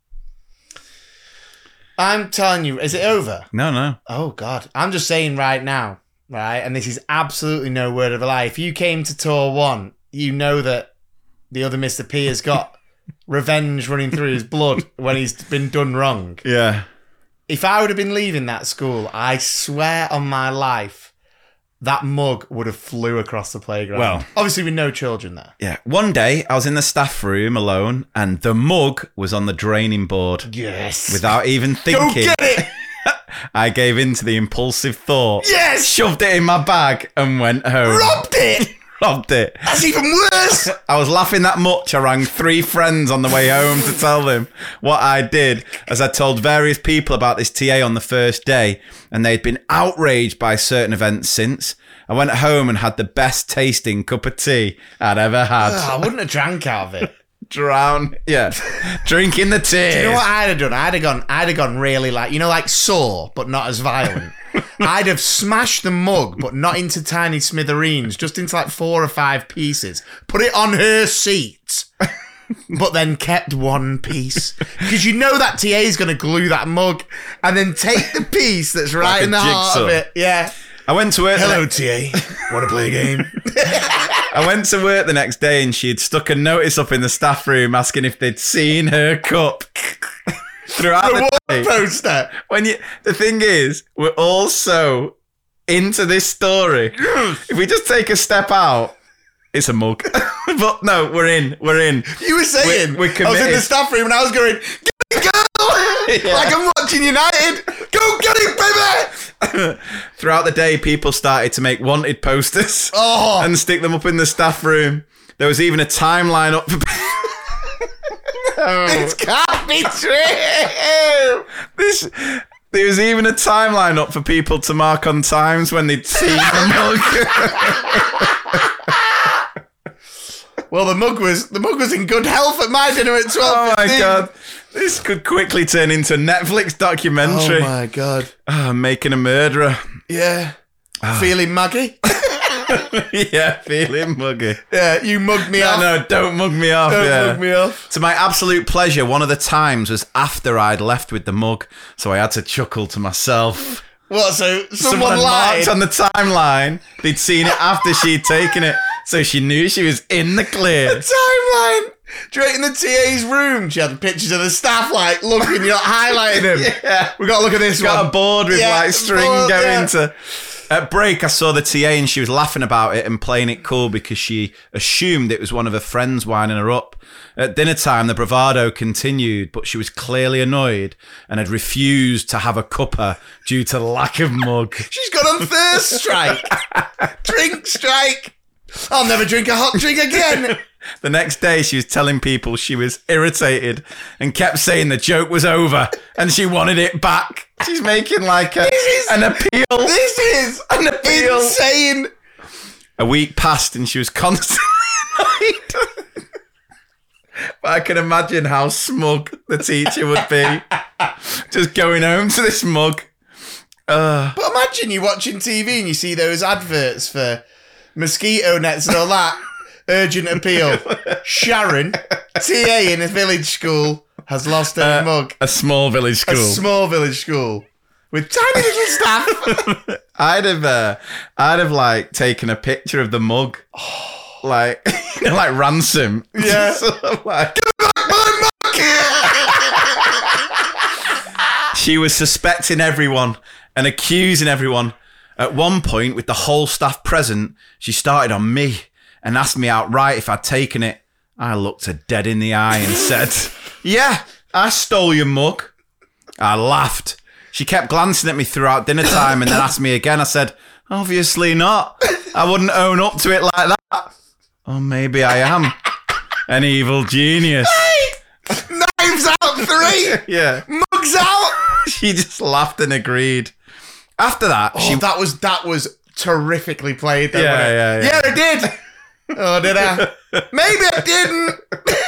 I'm telling you, is it over? No, no. Oh, God. I'm just saying right now, right, and this is absolutely no word of a lie. If you came to tour one, you know that the other Mister P has got revenge running through his blood when he's been done wrong. Yeah. If I would have been leaving that school, I swear on my life, that mug would have flew across the playground. Well, obviously with no children there. Yeah. One day, I was in the staff room alone, and the mug was on the draining board. Yes. Without even thinking. Go get it! I gave in to the impulsive thought. Yes! Shoved it in my bag and went home. Robbed it! Robbed it. That's even worse! I was laughing that much, I rang three friends on the way home to tell them what I did, as I told various people about this T A on the first day, and they'd been outraged by certain events since. I went home and had the best tasting cup of tea I'd ever had. Oh, I wouldn't have drank out of it. Drown, yeah. Drinking the tea. Do you know what I'd have done? I'd have gone, I'd have gone really like, you know, like sore, but not as violent. I'd have smashed the mug, but not into tiny smithereens, just into like four or five pieces. Put it on her seat, but then kept one piece. Because you know that T A is going to glue that mug and then take the piece that's right Like in a the heart jigsaw. of it. Yeah. I went to work. Hello, the T A. Want to play a game? I went to work the next day and she'd stuck a notice up in the staff room asking if they'd seen her cup throughout The the, wall day. poster. When you, the thing is, we're all so into this story. If we just take a step out, it's a mug. But no, we're in. We're in. You were saying, We're- we're I was in the committed. staff room and I was going, get it, go! Yeah. Like I'm watching United. Go get it, baby! Throughout the day, people started to make wanted posters Oh. and stick them up in the staff room. There was even a timeline up for. This can't be true! This, there was even a timeline up for people to mark on times when they'd seen the mug. Well, the mug was the mug was in good health at my dinner at twelve. Oh my god. This could quickly turn into a Netflix documentary. Oh my god. Ah, making a murderer. Yeah. Feeling muggy? Yeah, feeling muggy. Yeah, you mugged me No, off. no, don't mug me off. Don't yeah. mug me off. To my absolute pleasure, one of the times was after I'd left with the mug, so I had to chuckle to myself. What, so someone, Someone had lied? marked on the timeline. They'd seen it after she'd taken it, so she knew she was in the clear. Timeline! Straight in the T A's room. She had pictures of the staff, like, looking, you're not highlighting them. Yeah. We got to look at this Got one. a board with Yeah, like string board, going yeah. to. At break, I saw the T A and she was laughing about it and playing it cool because she assumed it was one of her friends winding her up. At dinner time, the bravado continued, but she was clearly annoyed and had refused to have a cuppa due to lack of mug. She's gone on thirst strike. Drink strike. I'll never drink a hot drink again. The next day, she was telling people she was irritated and kept saying the joke was over and she wanted it back. She's making like a, is- an appeal. This is An appeal. insane. A week passed and she was constantly annoyed. But I can imagine how smug the teacher would be. Just going home to this mug. Uh, But imagine you watching T V and you see those adverts for mosquito nets and all that. Urgent appeal. Sharon, T A in a village school, has lost her uh, mug. a small village A school. small village school with tiny little staff. I'd have, uh, I'd have like taken a picture of the mug, like, you know, like ransom. Yeah. So, like, she was suspecting everyone and accusing everyone. At one point, with the whole staff present, she started on me and asked me outright if I'd taken it. I looked her dead in the eye and said, yeah, I stole your mug. I laughed. She kept glancing at me throughout dinner time and then asked me again. I said, obviously not. I wouldn't own up to it like that. Or maybe I am an evil genius. Hey! Knives Out three! Yeah. Mugs Out! She just laughed and agreed. After that, Oh, she... that was that was terrifically played though, Yeah, wasn't it? yeah, yeah. Yeah, I did. Oh, did I? Maybe I didn't.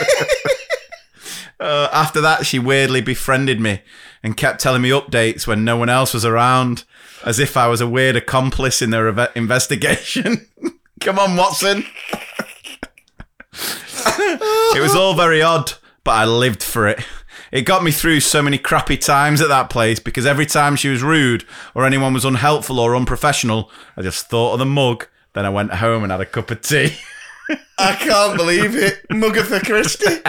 Uh, after that, she weirdly befriended me and kept telling me updates when no one else was around, as if I was a weird accomplice in their ev- investigation. Come on, Watson. It was all very odd, but I lived for it. It got me through so many crappy times at that place because every time she was rude or anyone was unhelpful or unprofessional, I just thought of the mug. Then I went home and had a cup of tea. I can't believe it. Mugatha Christie.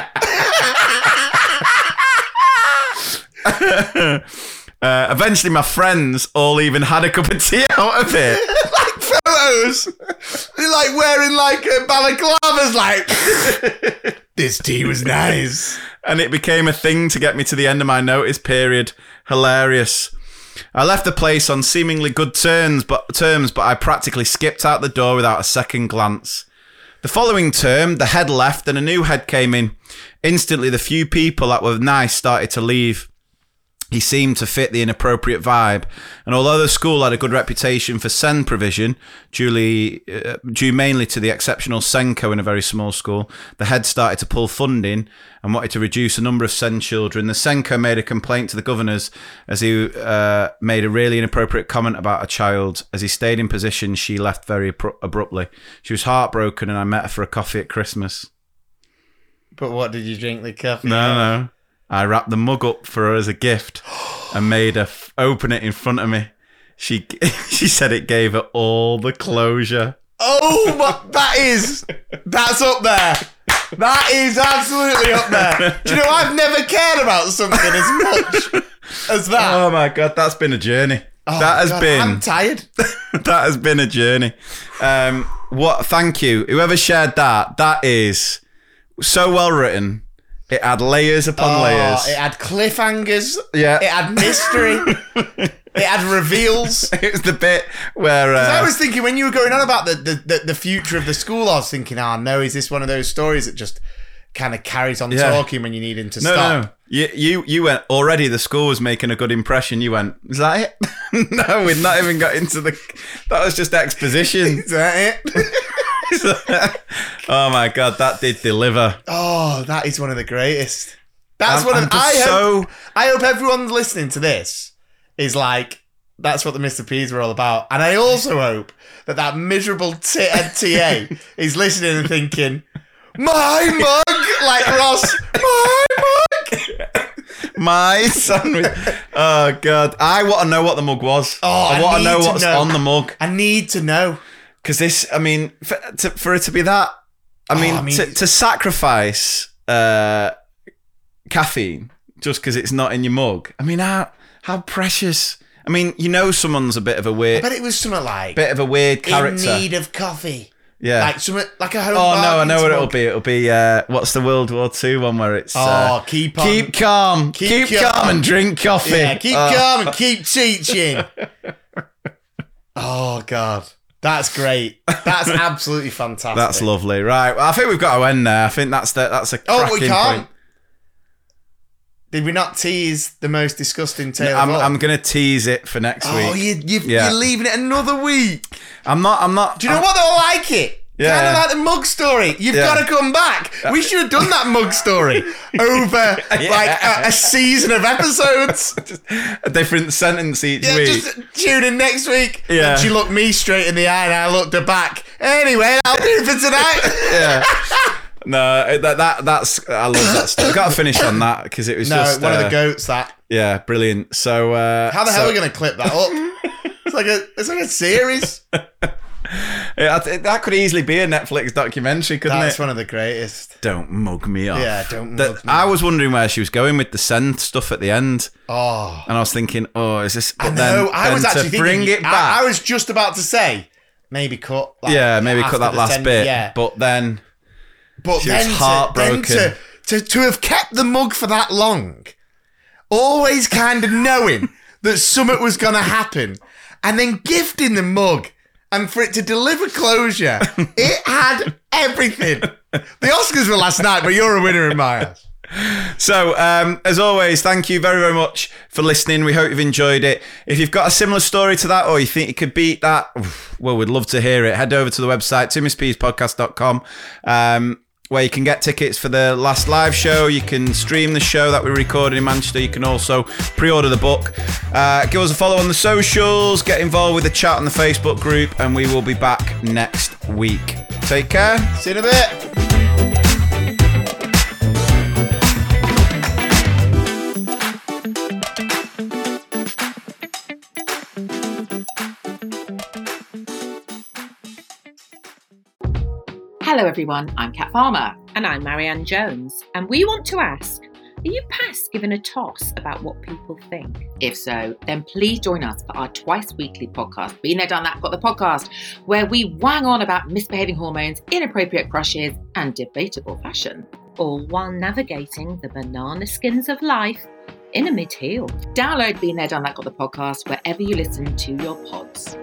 Uh, eventually, my friends all even had a cup of tea out of it. Like photos. They're like wearing like a balaclavas like, this tea was nice. And it became a thing to get me to the end of my notice period. Hilarious. I left the place on seemingly good terms, but terms, but I practically skipped out the door without a second glance. The following term, the head left and a new head came in. Instantly, the few people that were nice started to leave. He seemed to fit the inappropriate vibe, and although the school had a good reputation for SEND provision, due, uh, due mainly to the exceptional SENCO in a very small school, the head started to pull funding and wanted to reduce the number of SEND children. The SENCO made a complaint to the governors as he uh, made a really inappropriate comment about a child. As he stayed in position, she left very abru- abruptly. She was heartbroken, and I met her for a coffee at Christmas. But what did you drink the coffee? No, no. I wrapped the mug up for her as a gift and made her f- open it in front of me. She she said it gave her all the closure. Oh, but that is, that's up there. That is absolutely up there. Do you know, I've never cared about something as much as that. Oh my God, that's been a journey. Oh, that has God, been. I'm tired. That has been a journey. Um, what? Thank you, whoever shared that. That is so well written. It had layers upon Oh, layers. it had cliffhangers. Yeah. It had mystery. It had reveals. It was the bit where uh, I was thinking when you were going on about the, the, the, the future of the school, I was thinking, oh no, is this one of those stories that just kind of carries on Yeah. talking when you need him to no, stop? no, you, you, you went already. The school was making a good impression. You went, is that it? No, we'd not even got into the. That was just exposition. Is that it? Oh my God, that did deliver. Oh, that is one of the greatest. That's I'm- one I'm of. just I so- hope. I hope everyone listening to this is like. That's what the Mister P's were all about, and I also hope that that miserable t- head T A is listening and thinking, "My mug," like Ross, "My mug." My sandwich. Oh God, I want to know what the mug was. Oh, I, I want to need know to what's know. on the mug. I need to know. Because this, I mean, for, to, for it to be that, I mean, I mean- to, to sacrifice uh, caffeine just because it's not in your mug. I mean, how how precious. I mean, you know, someone's a bit of a weird, But it was something like bit of a weird character. in need of coffee. Yeah. Like something like a home. Oh no, I know Bargains what it'll mug. be. It'll be uh, what's the World War Two one where it's Oh, uh, keep on. keep calm, keep, Keep calm, calm. and drink coffee. Yeah, keep Oh. calm and keep teaching. Oh God, that's great. That's absolutely fantastic. That's lovely, right? Well, I think we've got to end there. I think that's the, that's a Oh, cracking we can't. point. Did we not tease the most disgusting tale I'm of all? I'm gonna tease it for next oh, week. you, you've, Yeah. you're leaving it another week. I'm not. I'm not. Do you know I'm- what? They'll like it. Yeah. Kind of like the mug story. You've Yeah. got to come back. We should have done that mug story over like a, a season of episodes. a different sentence each Yeah, week. just tune in next week. Yeah. And she looked me straight in the eye and I looked her back. Anyway, I'll do it for tonight. Yeah. No, that that that's I love that stuff. I got to finish on that because it was No, just one uh, of the goats. That. yeah, brilliant. So uh, How the so, hell are we going to clip that up? It's like a it's like a series. Yeah, I th- that could easily be a Netflix documentary, couldn't That's it? one of the greatest. Don't mug me off. Yeah, don't The- mug me I was wondering where she was going with the send stuff at the end, Oh, and I was thinking, oh, is this? I But know. then, I then was to actually thinking. bring it I- back. I, was just about to say maybe cut. Like, yeah, maybe after cut that the last ten- bit. Yeah, But then, but she was then, to, heartbroken. then to, to to have kept the mug for that long, always kind of knowing that something was going to happen, and then gifting the mug. And for it to deliver closure, it had everything. The Oscars were last night, but you're a winner in my eyes. So, um, as always, thank you very, very much for listening. We hope you've enjoyed it. If you've got a similar story to that or you think you could beat that, well, we'd love to hear it. Head over to the website, timmy's peas podcast dot com, um, where you can get tickets for the last live show. You can stream the show that we recorded in Manchester. You can also pre-order the book. Uh, give us a follow on the socials. Get involved with the chat on the Facebook group. And we will be back next week. Take care. See you in a bit. Hello everyone, I'm Kat Farmer. And I'm Marianne Jones. And we want to ask, are you past giving a toss about what people think? If so, then please join us for our twice weekly podcast, Been There Done That Got the Podcast, where we wang on about misbehaving hormones, inappropriate crushes, and debatable fashion. All while navigating the banana skins of life in a mid-heel. Download Been There Done That Got the Podcast wherever you listen to your pods.